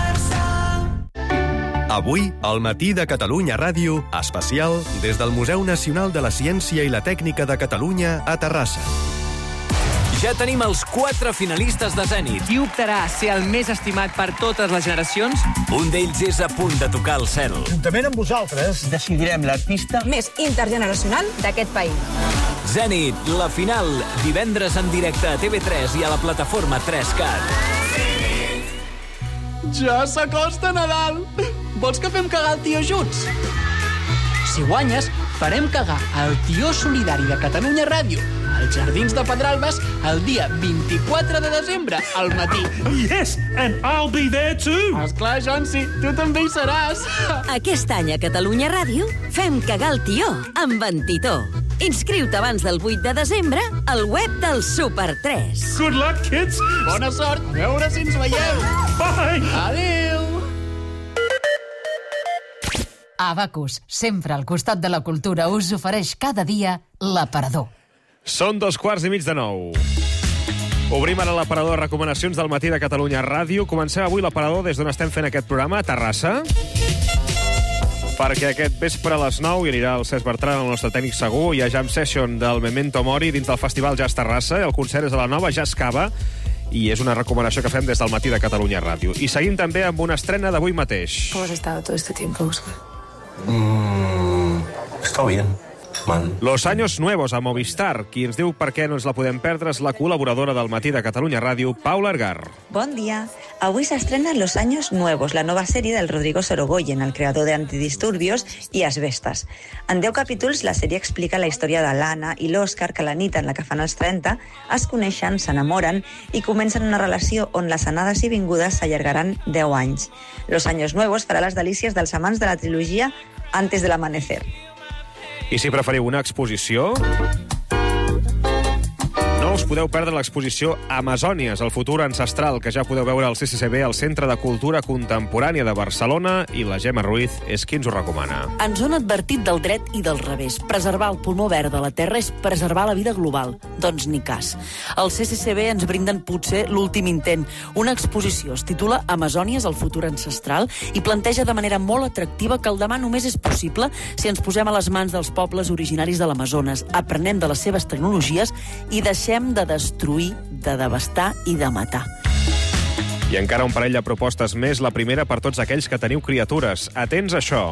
Avui, al matí de Catalunya Ràdio, especial des del Museu Nacional de la Ciència i la Tècnica de Catalunya a Terrassa. Ja tenim els quatre finalistes de Zènit. Qui optarà a ser el més estimat per totes les generacions? Un d'ells és a punt de tocar el cel. Juntament amb vosaltres decidirem l'artista més intergeneracional d'aquest país. Zènit, la final, divendres en directe a T V tres i a la plataforma tres cat. Ja s'acosta Nadal! Vols que fem cagar el tio junts? Si guanyes, farem cagar el tio solidari de Catalunya Ràdio als Jardins de Pedralbes el dia vint-i-quatre de desembre, al matí. Yes, and I'll be there too! Esclar, Jonsi, tu també hi seràs. Aquest any a Catalunya Ràdio fem cagar el tió amb en Titó. Inscriu-te abans del vuit de desembre al web del Super tres. Good luck, kids! Bona sort! A veure si ens veiem! Bye! Adéu! Abacus, sempre al costat de la cultura, us ofereix cada dia l'Aparador. Són dos quarts i mig de nou. Obrim ara l'Aparador de recomanacions del matí de Catalunya Ràdio. Comencem avui l'Aparador des d'on estem fent aquest programa, a Terrassa, perquè aquest vespre a les nou hi anirà el Cesc Bertran, el nostre tècnic segur. Hi ha jam session del Memento Mori dins del Festival Jazz Terrassa. El concert és a la nova Jazz Cava i és una recomanació que fem des del matí de Catalunya Ràdio. I seguim també amb una estrena d'avui mateix. ¿Cómo has estado todo este tiempo, Óscar? Mm, está bien. Man. Los años nuevos a Movistar. Qui ens diu per què no ens la podem perdre és la col·laboradora del matí de Catalunya Ràdio, Paula Ergar. Bon dia. Avui s'estrena Los años nuevos, la nova sèrie del Rodrigo Sorogoyen, el creador de Antidisturbios i Asbestas. En deu capítols, la sèrie explica la història de l'Anna i l'Òscar, que la nit en la que fan els trenta es coneixen, s'enamoren i comencen una relació on les anades i vingudes s'allargaran deu anys. Los años nuevos farà les delícies dels amants de la trilogia Antes del amanecer. I si preferiu una exposició, no us podeu perdre l'exposició Amazònies, el futur ancestral, que ja podeu veure al C C C B, al Centre de Cultura Contemporània de Barcelona, i la Gemma Ruiz és qui ens ho recomana. Ens han advertit del dret i del revés. Preservar el pulmó verd de la Terra és preservar la vida global. Doncs ni cas. El C C C B ens brinden potser l'últim intent. Una exposició es titula Amazònies, el futur ancestral, i planteja de manera molt atractiva que el demà només és possible si ens posem a les mans dels pobles originaris de l'Amazones, aprenem de les seves tecnologies i deixem de destruir, de devastar i de matar. I encara un parell de propostes més, la primera per tots aquells que teniu criatures. Atents a això.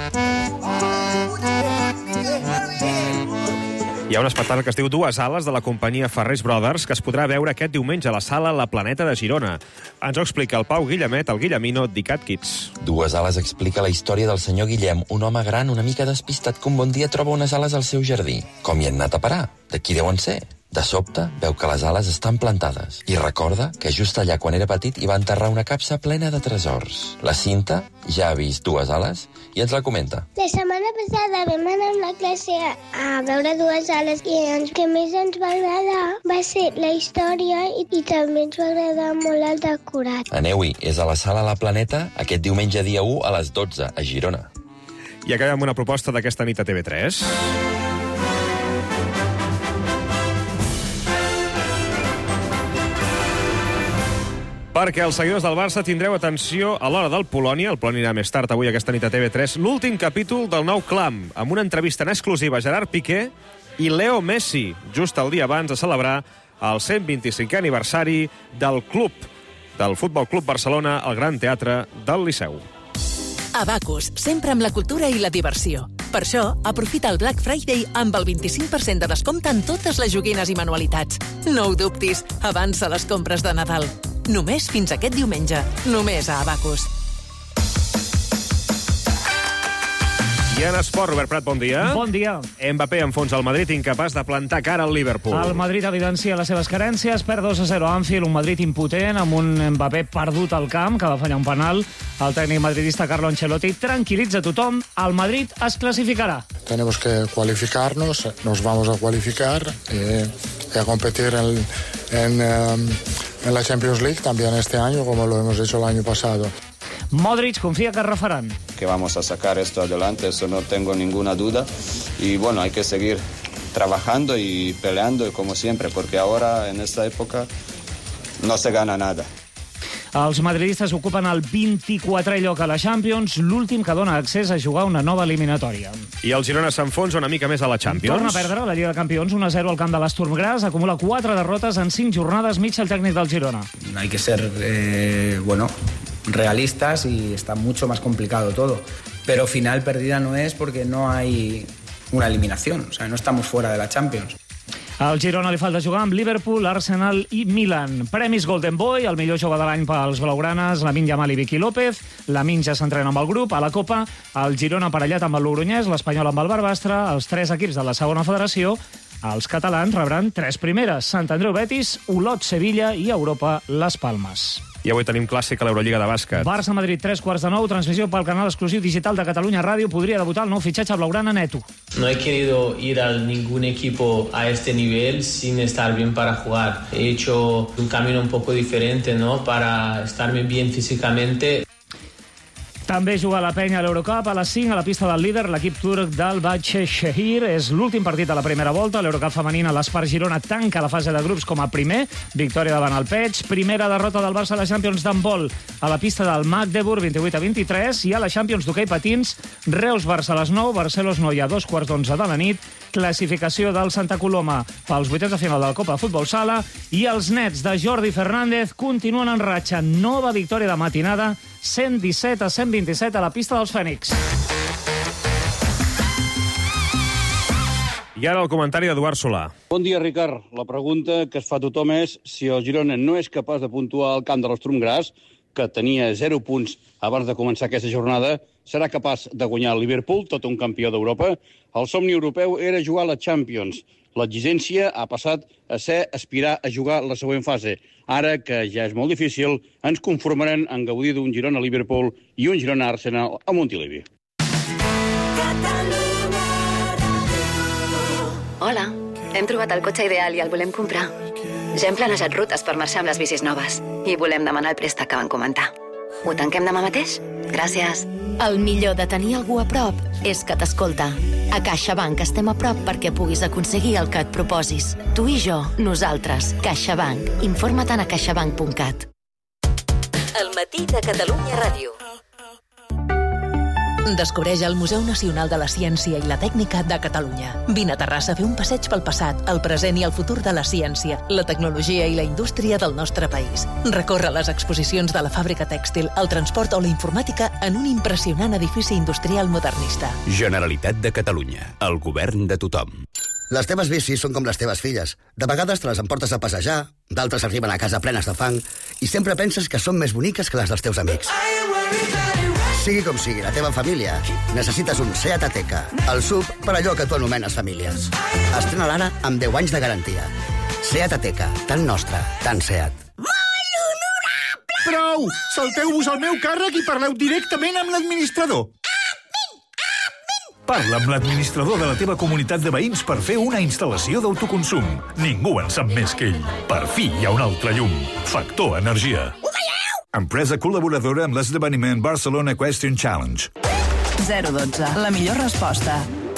Hi ha un espectacle que es diu Dues ales de la companyia Ferrés Brothers que es podrà veure aquest diumenge a la sala La Planeta de Girona. Ens ho explica el Pau Guillemet, el Guillemino d'Icat Kids. Dues ales explica la història del senyor Guillem, un home gran una mica despistat que un bon dia troba unes ales al seu jardí. Com hi han anat a parar? De qui deuen ser? De sobte, veu que les ales estan plantades i recorda que just allà, quan era petit, hi va enterrar una capsa plena de tresors. La Cinta ja ha vist dues ales i ens la comenta. La setmana passada vam anar amb la classe a veure dues ales i el que més ens va agradar va ser la història i, i també ens va agradar molt el decorat. Aneu-hi, és a la sala La Planeta aquest diumenge dia u a les dotze, a Girona. I acabem amb una proposta d'aquesta nit a T V tres. Perquè els seguidors del Barça tindreu atenció a l'hora del Polònia, el Polònia anirà més tard avui aquesta nit a T V tres, l'últim capítol del nou Clam, amb una entrevista en exclusiva a Gerard Piqué i Leo Messi, just el dia abans de celebrar el cent vint-i-cinquè aniversari del club, del Futbol Club Barcelona, al Gran Teatre del Liceu. Abacus, sempre amb la cultura i la diversió. Per això, aprofita el Black Friday amb el vint-i-cinc per cent de descompte en totes les joguines i manualitats. No ho dubtis, avança les compres de Nadal. Només fins aquest diumenge. Només a Abacus. I en esport, Robert Prat, bon dia. Bon dia. Mbappé enfonsa el Madrid, incapaç de plantar cara al Liverpool. El Madrid evidencia les seves carències, perd dos a zero a Anfield, un Madrid impotent, amb un Mbappé perdut al camp, que va fallar un penal. El tècnic madridista Carlo Ancelotti tranquil·litza tothom, el Madrid es clasificarà. Tenemos que cualificarnos, nos vamos a cualificar eh, y a competir en, en, um, en la Champions League también este año, como lo hemos hecho el año pasado. Modric confía que refaran. Que vamos a sacar esto adelante, eso no tengo ninguna duda. Y bueno, hay que seguir trabajando y peleando como siempre, porque ahora en esta época no se gana nada. Els madridistes ocupen el vint-i-quatrè lloc a la Champions, l'últim que dona accés a jugar una nova eliminatòria. I el Girona s'enfonsa una mica més a la Champions. Torna a perdre la Lliga de Campions un a zero al camp de l'Sturm Graz, acumula quatre derrotes en cinc jornades, mig el tècnic del Girona. Hay que ser, eh, bueno, realistas y está mucho más complicado todo. Pero final perdida no es porque no hay una eliminación, o sea, no estamos fuera de la Champions. Al Girona li falta jugar amb Liverpool, Arsenal i Milan. Premis Golden Boy, el millor jove de l'any pels blaugranes, Lamine Yamal i Vicky López. Lamine ja s'entrena amb el grup. A la Copa, el Girona aparellat amb el Logroñés, l'Espanyol amb el Barbastre, els tres equips de la segona federació. Els catalans rebran tres primeres: Sant Andreu Betis, Olot Sevilla i Europa Las Palmes. I avui tenim clàssic a l'Eurolliga de bàsquet. Barça-Madrid, tres quarts de nou, transmissió pel canal exclusiu digital de Catalunya Ràdio. Podria debutar el nou fitxatge blaugrana Neto. No he querido ir a ningún equipo a este nivel sin estar bien para jugar. He hecho un camino un poco diferente, ¿no? Para estarme bien físicamente. També juga la penya a l'Eurocup a les cinc a la pista del líder, l'equip turc del Başakşehir. És l'últim partit de la primera volta. L'Eurocup femenina, l'Espar Girona tanca la fase de grups com a primer. Victòria davant el Pech. Primera derrota del Barça a la Champions d'handbol a la pista del Magdeburg, vint-i-vuit a vint-i-tres. I a la Champions d'hoquei patins, Reus-Barça a les nou, Barcelos-Noia a dos quarts d'onze de la nit. Classificació del Santa Coloma pels vuitens de final de la Copa Futbol Sala. I els nets de Jordi Fernández continuen en ratxa. Nova victòria de matinada, cent disset a cent vint-i-set a la pista dels Fènix. I ara el comentari d'Eduard Solà. Bon dia, Ricard. La pregunta que es fa tothom és si el Girona no és capaç de puntuar al camp de l'Sturm Graz, que tenia zero punts abans de començar aquesta jornada, serà capaç de guanyar el Liverpool, tot un campió d'Europa. El somni europeu era jugar a la Champions. L'exigència ha passat a ser aspirar a jugar la següent fase. Ara, que ja és molt difícil, ens conformarem en gaudir d'un Girona-Liverpool i un Girona-Arsenal a Montilivi. Hola, hem trobat el cotxe ideal i el volem comprar. Ja hem planejat rutes per marxar amb les bicis noves i volem demanar el préstec que van comentar. Ho tanquem demà mateix? Gràcies. El millor de tenir algú a prop és que t'escolta. A CaixaBank estem a prop perquè puguis aconseguir el que et proposis. Tu i jo, nosaltres. CaixaBank. Informa-te'n a caixabank punt cat. El matí de Catalunya Ràdio. Descobreix el Museu Nacional de la Ciència i la Tècnica de Catalunya. Vine a Terrassa a fer un passeig pel passat, el present i el futur de la ciència, la tecnologia i la indústria del nostre país. Recorre les exposicions de la fàbrica tèxtil, el transport o la informàtica en un impressionant edifici industrial modernista. Generalitat de Catalunya, el govern de tothom. Les teves bicis són com les teves filles. De vegades te les emportes a passejar, d'altres arriben a casa plenes de fang i sempre penses que són més boniques que les dels teus amics. Sigui com sigui, la teva família, necessites un Seat Ateca, el S U V per allò que tu anomenes famílies. Estrena l'ara amb deu anys de garantia. Seat Ateca, tan nostre, tan Seat. Prou! Salteu-vos al meu càrrec i parleu directament amb l'administrador. Parla amb l'administrador de la teva comunitat de veïns per fer una instal·lació d'autoconsum. Ningú en sap més que ell. Per fi hi ha un altre llum. Factor Energia. Empresa col·laboradora amb l'esdeveniment Barcelona Question Challenge. zero dotze. La millor resposta.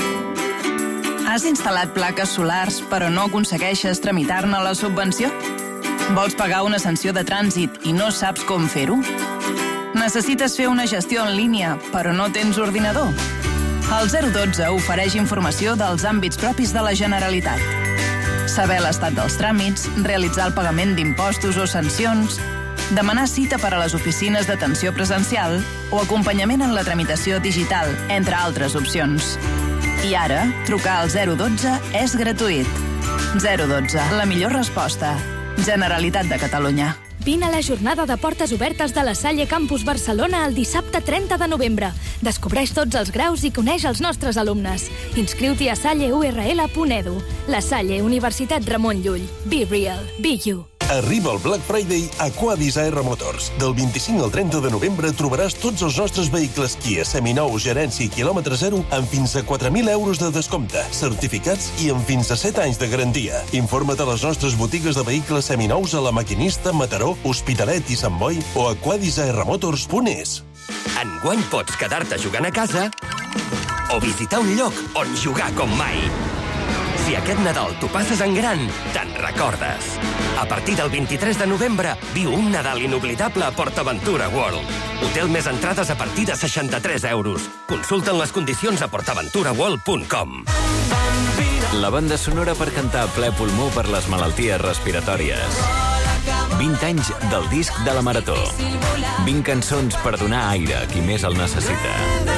Has instal·lat plaques solars però no aconsegueixes tramitar-ne la subvenció? Vols pagar una sanció de trànsit i no saps com fer-ho? Necessites fer una gestió en línia però no tens ordinador? El zero dotze ofereix informació dels àmbits propis de la Generalitat. Saber l'estat dels tràmits, realitzar el pagament d'impostos o sancions, demanar cita per a les oficines d'atenció presencial o acompanyament en la tramitació digital, entre altres opcions. I ara, trucar al zero dotze és gratuït. zero dotze. La millor resposta. Generalitat de Catalunya. Vine a la jornada de portes obertes de la Salle Campus Barcelona el dissabte trenta de novembre. Descobreix tots els graus i coneix els nostres alumnes. Inscriu-t'hi a salle u erre ele punt edu. La Salle, Universitat Ramon Llull. Be real. Be you. Arriba el Black Friday a Quadis A R Motors. Del vint-i-cinc al trenta de novembre trobaràs tots els nostres vehicles Kia seminous, gerència i quilòmetre zero amb fins a quatre mil euros de descompte, certificats i amb fins a set anys de garantia. Informa't a les nostres botigues de vehicles seminous a La Maquinista, Mataró, Hospitalet i Sant Boi o a quadis a r motors punt es. Enguany pots quedar-te jugant a casa o visitar un lloc on jugar com mai. Si aquest Nadal t'ho passes en gran, te'n recordes. A partir del vint-i-tres de novembre, viu un Nadal inoblidable a PortAventura World. Hotel més entrades a partir de seixanta-tres euros. Consulta'n les condicions a portaventura world punt com. La banda sonora per cantar a ple pulmó per les malalties respiratòries. vint anys del disc de la Marató. vint cançons per donar aire a qui més el necessita.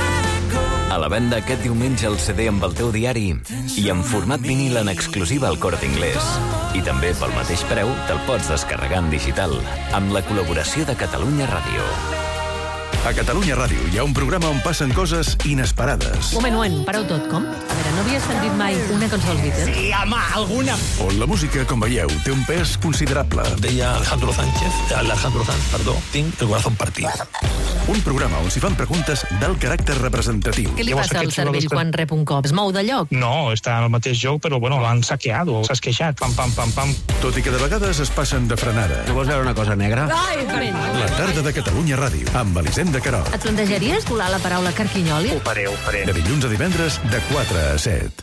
A la venda aquest diumenge el ce de amb el teu diari i en format vinil en exclusiva al Corte Inglés. I també pel mateix preu te'l pots descarregar en digital amb la col·laboració de Catalunya Ràdio. A Catalunya Ràdio hi ha un programa on passen coses inesperades. Moment, moment, pareu tot, com? A veure, no havies sentit mai una cançó dels Beatles? Sí, home, alguna. On la música, com veieu, té un pes considerable. Deia Alejandro Sánchez, Alejandro Sanz, perdó, tinc el corazón partido. Un programa on s'hi fan preguntes d'alt caràcter representatiu. Què li passa al cervell quan rep un cop? Es mou de lloc? No, està en el mateix lloc, però bueno, l'han saqueado, s'ha esqueixat, pam, pam, pam, pam. Tot i que de vegades es passen de frenada. No vols veure una cosa negra? Ai, La tarda de Catalunya Ràdio, amb Elisenda Querol. Et plantejaries colar la paraula carquinyoli? Ho faré, ho faré. De dilluns a divendres, de quatre a set.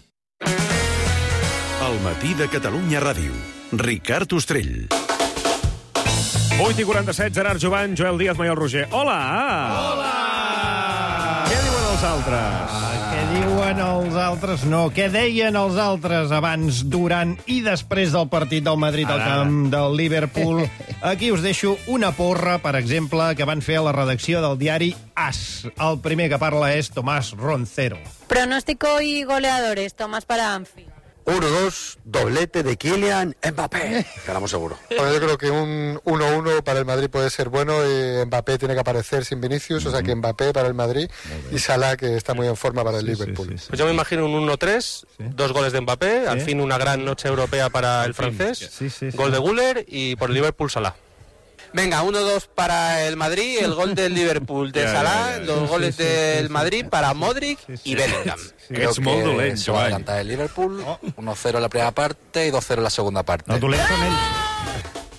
El matí de Catalunya Ràdio. Ricard Ostrell. vuit i quaranta-set, Gerard Jovany, Joel Díaz, Maiol Roger. Hola! Hola! Què diuen els altres? Ah, què diuen els altres? No, què deien els altres abans, durant i després del partit del Madrid al camp del Liverpool? Aquí us deixo una porra, per exemple, que van fer a la redacció del diari AS. El primer que parla és Tomás Roncero. Pronóstico y goleadores, Tomás para Anfi. uno dos, doblete de Kylian Mbappé. Ganamos seguro. Bueno, yo creo que un uno uno para el Madrid puede ser bueno. Y Mbappé tiene que aparecer sin Vinicius, o sea que Mbappé para el Madrid y Salah, que está muy en forma para el sí, Liverpool. Sí, sí, sí. Pues yo me imagino un uno tres, sí. Dos goles de Mbappé, sí. Al fin una gran noche europea para el francés, sí, sí, sí. Gol de Güler y por el Liverpool Salah. Venga, uno dos para el Madrid, el gol del Liverpool de Salah, los goles del Madrid para Modric y Bellingham. Creo que se va a adelantar el Liverpool, uno cero en la primera parte y dos cero en la segunda parte. No, dolent són ells.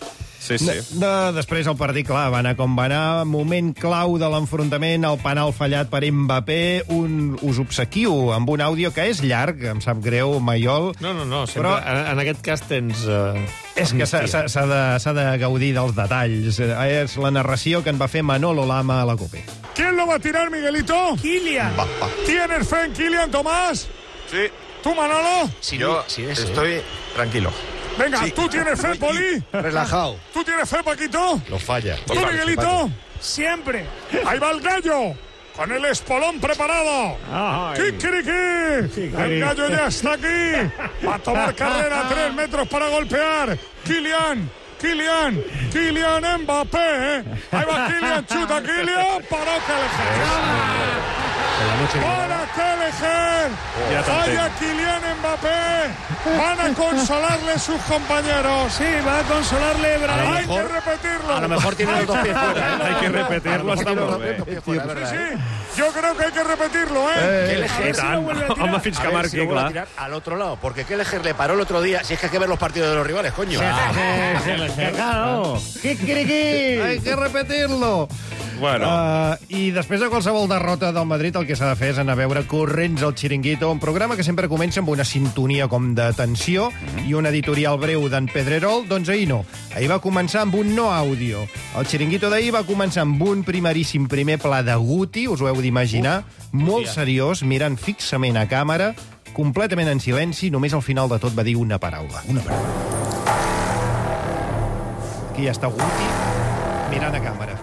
Sí, sí. No, després el partit, clar, va anar com va anar. Moment clau de l'enfrontament, el penal fallat per Mbappé. Un, us obsequio amb un àudio que és llarg, em sap greu, Maiol. No, no, no, sempre, però en, en aquest cas tens... Uh, és que s'ha de, de gaudir dels detalls. És la narració que en va fer Manolo Lama a la COPE. ¿Quién lo va a tirar, Miguelito? Kylian. ¿Tienes fe en Kylian, Tomás? Sí. ¿Tú, Manolo? Sí, yo sí, estoy tranquilo. Venga, sí. ¿Tú tienes fe, Poli? Relajado. ¿Tú tienes fe, Paquito? Lo falla. ¿Tú, Miguelito? Siempre. Ahí va el gallo. Con el espolón preparado. ¡Kikiriki! El gallo ya está aquí. Va a tomar carrera, tres metros para golpear. Kylian. Kylian, Kylian Mbappé, ¿eh? Ahí va Kylian, chuta Kylian, para Kelleher. Para Kelleher. Vaya Kylian Mbappé. Van a consolarle sus compañeros. Sí, va a consolarle Brahim. Hay que repetirlo. A lo mejor tiene los dos pies fuera. Hay que repetirlo, està molt bé. Sí, sí. Yo creo que hay que repetirlo, ¿eh? eh I tant. Home, fins que marqui, si clar. Tirar al otro lado, porque Kelleher le paró el otro día. Si es que hay que ver los partidos de los rivales, coño. Claro. Kikiriki. Hay que repetirlo. Bueno. Uh, I després de qualsevol derrota del Madrid, el que s'ha de fer és anar a veure corrents al Chiringuito, un programa que sempre comença amb una sintonia com de tensió mm-hmm. i un editorial breu d'en Pedrerol. Doncs ahir no. Ahir va començar amb un no àudio. El Chiringuito d'ahir va començar amb un primeríssim primer pla de Guti, us ho heu d'imaginar, uh, molt yeah. seriós, mirant fixament a càmera, completament en silenci, només al final de tot va dir una paraula. Una paraula. Aquí ja està Guti, mirant a càmera.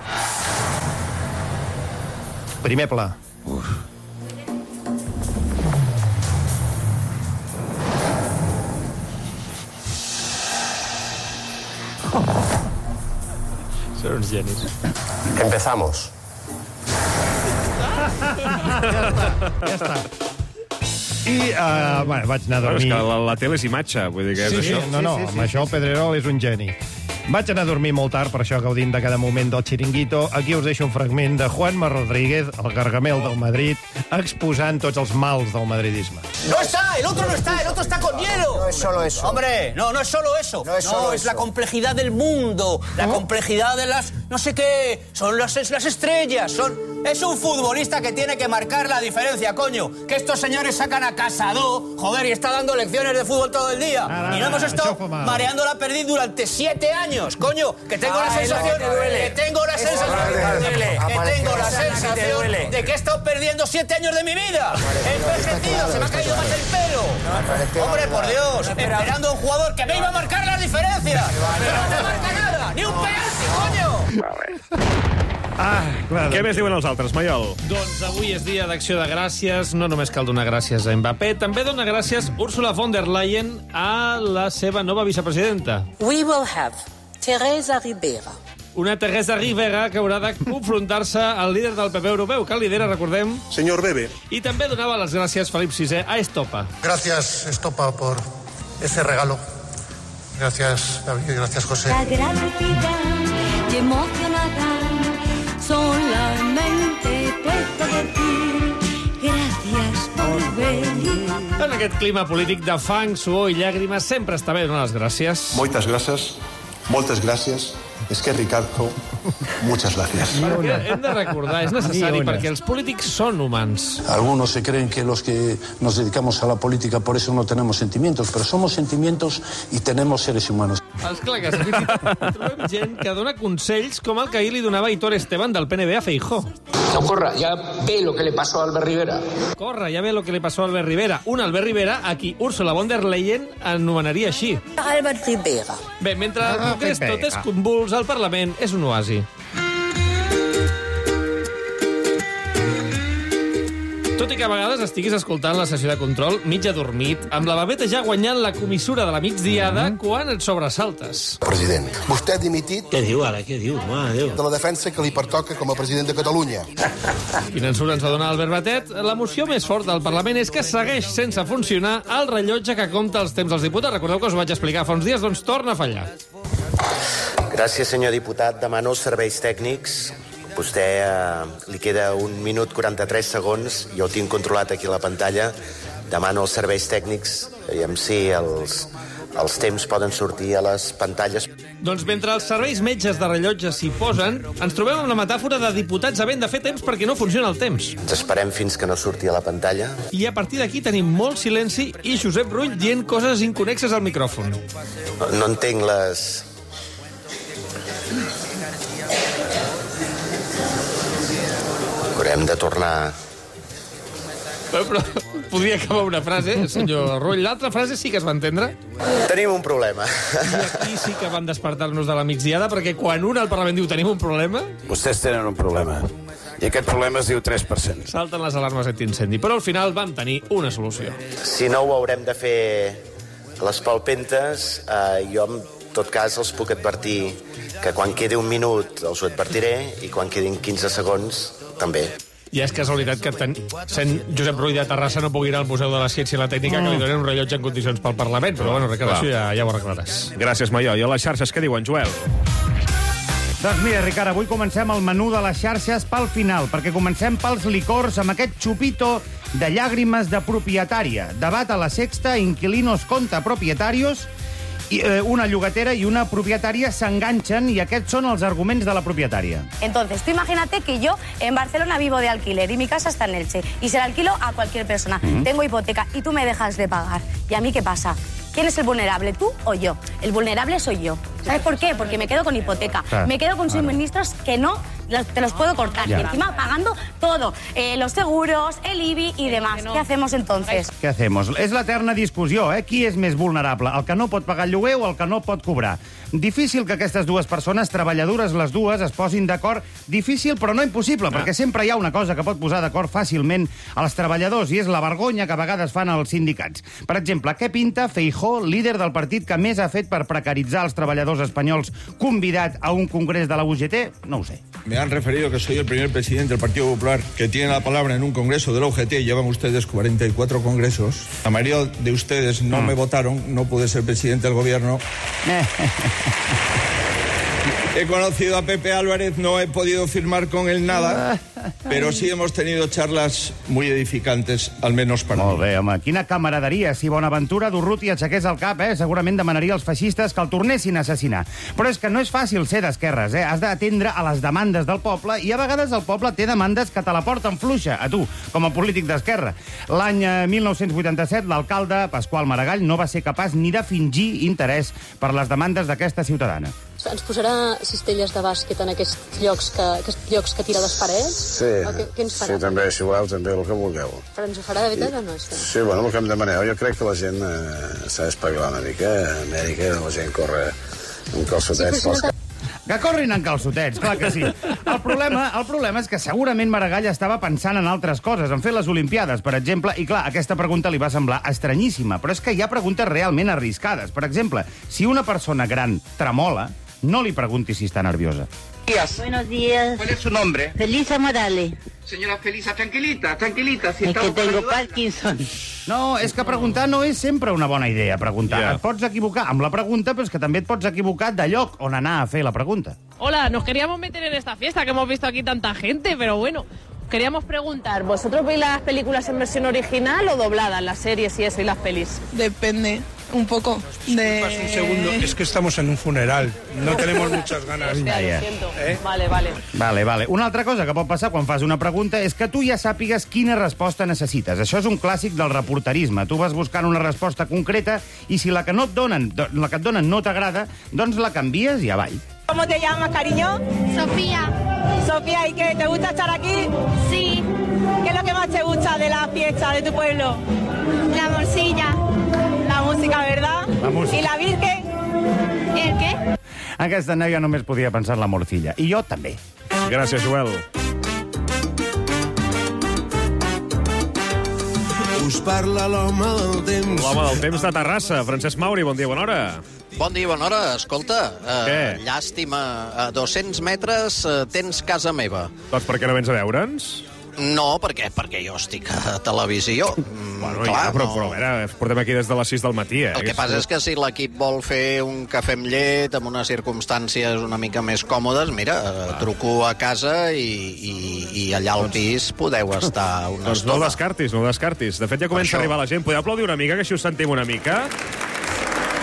Primer pla. Uf. Són uns genis. Empezamos. Ja està, ja està. I, uh, bueno, vaig anar a dormir... Bueno, és que la, la tele és imatge, vull dir que és sí, això. Sí, no, no, sí, sí, amb sí. Això el Pedrerol és un geni. Vaig anar a dormir molt tard, per això gaudint de cada moment del Chiringuito. Aquí us deixo un fragment de Juanma Rodríguez, el Gargamel del Madrid, exposant tots els mals del madridisme. ¡No está! ¡El otro no está! ¡El otro está con hielo! No es solo eso. Hombre, no, no es solo eso. No es solo no, es eso. la complejidad del mundo, la ¿Oh? complejidad de las... no sé qué, son las, las estrellas, son... Es un futbolista que tiene que marcar la diferencia, coño. Que estos señores sacan a Casado, joder, y está dando lecciones de fútbol todo el día. Ah, y no hemos estado mareando la perdiz durante siete años, coño. Que tengo ah, la sensación... Que, que tengo la sensación... Que tengo la sensación de que he estado perdiendo siete años de mi vida. He envejecido, se me ha caído más el pelo. Hombre, por Dios, esperando a un jugador que me iba a marcar las diferencias. Pero no te marca nada, ni un penalti, coño. Ah, clar. Què més diuen els altres, Maiol? Doncs avui és dia d'acció de gràcies. No només cal donar gràcies a Mbappé, també dona gràcies Ursula von der Leyen a la seva nova vicepresidenta. We will have Teresa Ribera. Una Teresa Rivera que haurà de confrontar-se al líder del P P europeu, que lidera, recordem... Senyor Bebe. I també donava les gràcies Felip sisè a Estopa. Gracias, Estopa, por ese regalo. Gracias, David, gracias, José. La gratitud y emocionada solamente puedo decir gracias por venir. En aquest clima polític de fang, suor i llàgrimes, sempre està bé donar les gràcies. Moltes gràcies, moltes gràcies. Es que, Ricardo, muchas gracias. Perquè hem de recordar, és necessari, perquè els polítics són humans. Algunos se creen que los que nos dedicamos a la política por eso no tenemos sentimientos, pero somos sentimientos y tenemos seres humanos. Esclar que fins i tot trobem gent que dona consells com el que ahir li donava Aitor Esteban del P N V a Feijóo. No corra, ya ve lo que le pasó a Albert Rivera. Corre, ja ve lo que le pasó a Albert Rivera. Un Albert Rivera a qui Ursula von der Leyen anomenaria així. Albert Rivera. Bé, mentre el Congrés tot és convuls, el Parlament és un oasi. Tot i que a vegades estiguis escoltant la sessió de control mig adormit, amb la babeta ja guanyant la comissura de la migdiada quan et sobresaltes. President, vostè ha dimitit... Què diu ara? Què diu? Mare Déu. De la defensa que li pertoca com a president de Catalunya. Quina ensurt ens va donar Albert Batet? La moció més forta del Parlament és que segueix sense funcionar el rellotge que compta els temps dels diputats. Recordeu que us ho vaig explicar fa uns dies, doncs torna a fallar. Gràcies, senyor diputat. Demano els serveis tècnics. Vostè eh, li queda un minut quaranta-tres segons. Jo ho tinc controlat aquí a la pantalla. Demano els serveis tècnics. Veiem si els, els temps poden sortir a les pantalles. Doncs mentre els serveis metges de rellotge s'hi posen, ens trobem amb la metàfora de diputats havent de fer temps perquè no funciona el temps. Ens esperem fins que no surti a la pantalla. I a partir d'aquí tenim molt silenci i Josep Rull dient coses inconexes al micròfon. No, no entenc les... Haurem de tornar... Però, però podria acabar una frase, senyor Rull. L'altra frase sí que es va entendre. Tenim un problema. I aquí sí que vam despertar-nos de la migdiada, perquè quan un al Parlament diu tenim un problema... Vostès tenen un problema. I aquest problema es diu tres per cent. Salten les alarmes antiincendi. Però al final vam tenir una solució. Si no ho haurem de fer a les palpentes, eh, jo en tot cas els puc advertir que quan quedi un minut els ho advertiré i quan quedin quinze segons també. Ja és casualitat que ten... sent Josep Rull de Terrassa no pugui ir al Museu de la Ciència i la Tècnica que li donen un rellotge en condicions pel Parlament, però bueno, que això ja, ja ho arreglaràs. Gràcies, Maió. I a les xarxes què diuen, Joel? Doncs mira, Ricard, avui comencem el menú de les xarxes pel final, perquè comencem pels licors amb aquest xupito de llàgrimes de propietària. Debat a la Sexta, inquilinos contra propietarios, i, eh, una llogatera i una propietària s'enganxen i aquests són els arguments de la propietària. Entonces, tú imagínate que yo en Barcelona vivo de alquiler y mi casa está en Elche y se la alquilo a cualquier persona. Uh-huh. Tengo hipoteca y tú me dejas de pagar. ¿Y a mí qué pasa? ¿Quién es el vulnerable, tú o yo? El vulnerable soy yo. ¿Sabes por qué? Porque me quedo con hipoteca. Claro. Me quedo con suministros que no te los puedo cortar. Ya. Y encima pagando todo. Eh, los seguros, el I B I y demás. No. ¿Qué hacemos entonces? Què hacemos? És l'eterna discussió, eh? Qui és més vulnerable? El que no pot pagar el lloguer o el que no pot cobrar? Difícil que aquestes dues persones, treballadores les dues, es posin d'acord. Difícil, però no impossible, no. perquè sempre hi ha una cosa que pot posar d'acord fàcilment als treballadors, i és la vergonya que a vegades fan els sindicats. Per exemple, què pinta Feijóo, líder del partit que més ha fet per precaritzar els treballadors espanyols, convidat a un congrés de la U G T? No ho sé. Me han referido que soy el primer presidente del Partido Popular que tiene la palabra en un congreso de la U G T. Llevan ustedes cuarenta y cuatro congresos. La mayoría de ustedes no mm. me votaron, no pude ser presidente del gobierno. He conocido a Pepe Álvarez, no he podido firmar con él nada, pero sí hemos tenido charlas muy edificantes, al menos para Molt mí. bé, home, quina camaraderia. Si Bonaventura d'Urruti aixequés el cap, eh, segurament demanaria als feixistes que el tornessin a assassinar. Però és que no és fàcil ser d'esquerres, eh? Has d'atendre a les demandes del poble i a vegades el poble té demandes que te la porten fluixa, a tu, com a polític d'esquerra. L'any mil nou-cents vuitanta-set, l'alcalde Pasqual Maragall no va ser capaç ni de fingir interès per les demandes d'aquesta ciutadana. Ens posarà cistelles de bàsquet en aquests llocs que, aquests llocs que tira les parets? Sí, què, què ens farà? sí, també, si voleu, també el que vulgueu. Però ens ho farà de veritat o no? Això? Sí, bueno, el que em demaneu, jo crec que la gent eh, s'ha d'espavilar una mica. A Amèrica la gent corre amb calçotets. Sí, no que corrin en calçotets, clar que sí. El problema, el problema és que segurament Maragall estava pensant en altres coses, en fer les Olimpiades, per exemple, i clar, aquesta pregunta li va semblar estranyíssima, però és que hi ha preguntes realment arriscades. Per exemple, si una persona gran tremola, no li pregunti si està nerviosa. Buenos días. ¿Cuál es su nombre? Felisa Morales. Señora Felisa, tranquilita, tranquilita. Si es que tengo Parkinson. No, és que preguntar no és sempre una bona idea, preguntar. Yeah. Et pots equivocar amb la pregunta, però és que també et pots equivocar de lloc on anar a fer la pregunta. Hola, nos queríamos meter en esta fiesta que hemos visto aquí tanta gente, pero bueno, queríamos preguntar, ¿vosotros veis las películas en versión original o dobladas, las series y eso, y las pelis? Depende. Un poco de... Un segundo, es que estamos en un funeral. No tenemos muchas ganas. Hostia, lo siento. ¿Eh? Vale, vale. Vale, vale. Una altra cosa que pot passar quan fas una pregunta és que tu ja sàpigues quina resposta necessites. Això és un clàssic del reporterisme. Tu vas buscant una resposta concreta i si la que no et donen, la que et donen no t'agrada, doncs la canvies i avall. ¿Cómo te llamas, cariño? Sofía. Sofía, ¿y qué? ¿Te gusta estar aquí? Sí. ¿Qué es lo que más te gusta de la fiesta de tu pueblo? La morcilla. La música, ¿verdad? La música. ¿Y la Virgen? ¿El qué? Aquesta noia només podia pensar en la morcilla. I jo també. Gràcies, Joel. Us parla l'home del temps. L'home del temps de Terrassa. Francesc Mauri, bon dia, bona hora. Bon dia, bona hora. Escolta, eh, llàstima, a dos-cents metres eh, tens casa meva. Doncs per què no vens a veure'ns? No, perquè, perquè jo estic a televisió. Bueno, clar, ja, però, no. però a veure, portem aquí des de les sis del matí. Eh? El que passa és que si l'equip vol fer un cafè amb llet en unes circumstàncies una mica més còmodes, mira, ah. truco a casa i, i, i allà al pis podeu estar una doncs estona. No descartis, no descartis. De fet, ja comença a arribar la gent. Podeu aplaudir una mica, que així us sentim una mica?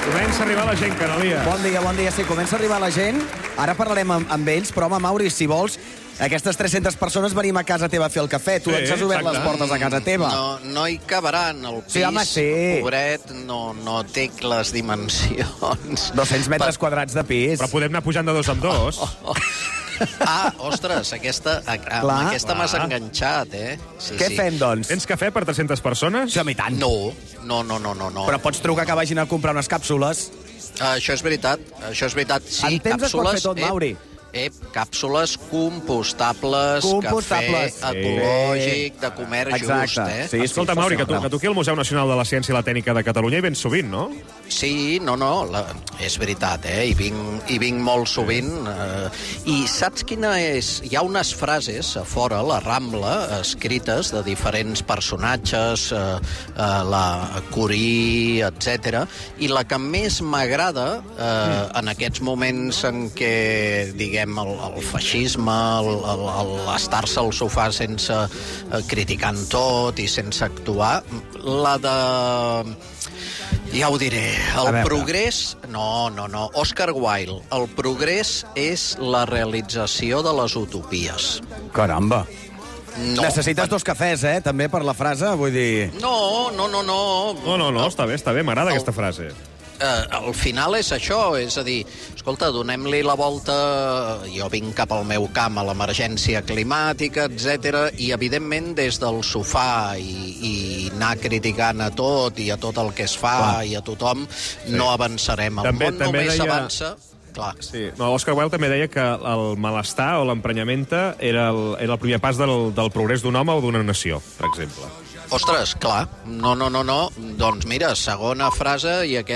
Comença a arribar la gent, Canalia. Bon dia, bon dia. Sí, comença a arribar la gent. Ara parlarem amb, amb ells, però home, Mauri, si vols, aquestes tres-centes persones venim a casa teva a fer el cafè. Tu Sí, ens has obert exacte. les portes a casa teva. No, no hi caberan. El pis, Sí, home, sí. pobret, no, no té les dimensions. dos-cents metres quadrats de pis. Però podem anar pujant de dos en dos. Ah, ostres, aquesta, a, a, Clar. amb aquesta m'has Clar. enganxat, eh? Sí, Què sí. fem, doncs? Tens cafè per tres-centes persones? Sí, home, i tant. No, no, no, no, no. no. Però pots trucar que vagin a comprar unes càpsules. Això és veritat, això és veritat. Sí, En temps es pot fer càpsules, tot, Mauri. Eh, càpsules compostables, Compostables. cafè ecològic, de comer Exacte. just, eh? Sí, Escolta, sí, Mauri, que tu, funciona. que tu aquí al Museu Nacional de la Ciència i la Tècnica de Catalunya hi vens sovint, no? Sí, no, no, la, és veritat, eh? Hi vinc, hi vinc molt sovint. Eh, I saps quina és? Hi ha unes frases a fora, a la Rambla, escrites de diferents personatges, eh, eh, la Curie, etcètera. I la que més m'agrada eh, en aquests moments en què, diguem, el, el feixisme, el- el- el- l'estar-se al sofà sense eh, criticant tot i sense actuar, la de... Ja ho diré. A El veure. progrés... No, no, no. Oscar Wilde. El progrés és la realització de les utopies. Caramba. No, Necessites dos cafès, eh, també, per la frase, vull dir... No, no, no, no. No, no, no, està bé, està bé, m'agrada aquesta frase. Eh, al final és això, és a dir, escolta, donem-li la volta, jo vinc cap al meu camp, a l'emergència climàtica, etcètera, i evidentment des del sofà i, i anar criticant a tot i a tot el que es fa Clar. i a tothom, no avançarem. El També- món també només deia- avança... Clar. Sí. No, Oscar Wilde també deia que el malestar o l'emprenyamenta era, el, era el primer pas del, del progrés d'un home o d'una nació, per exemple. Ostres, clar, no, no, no, no. Doncs mira, segona frase i aquest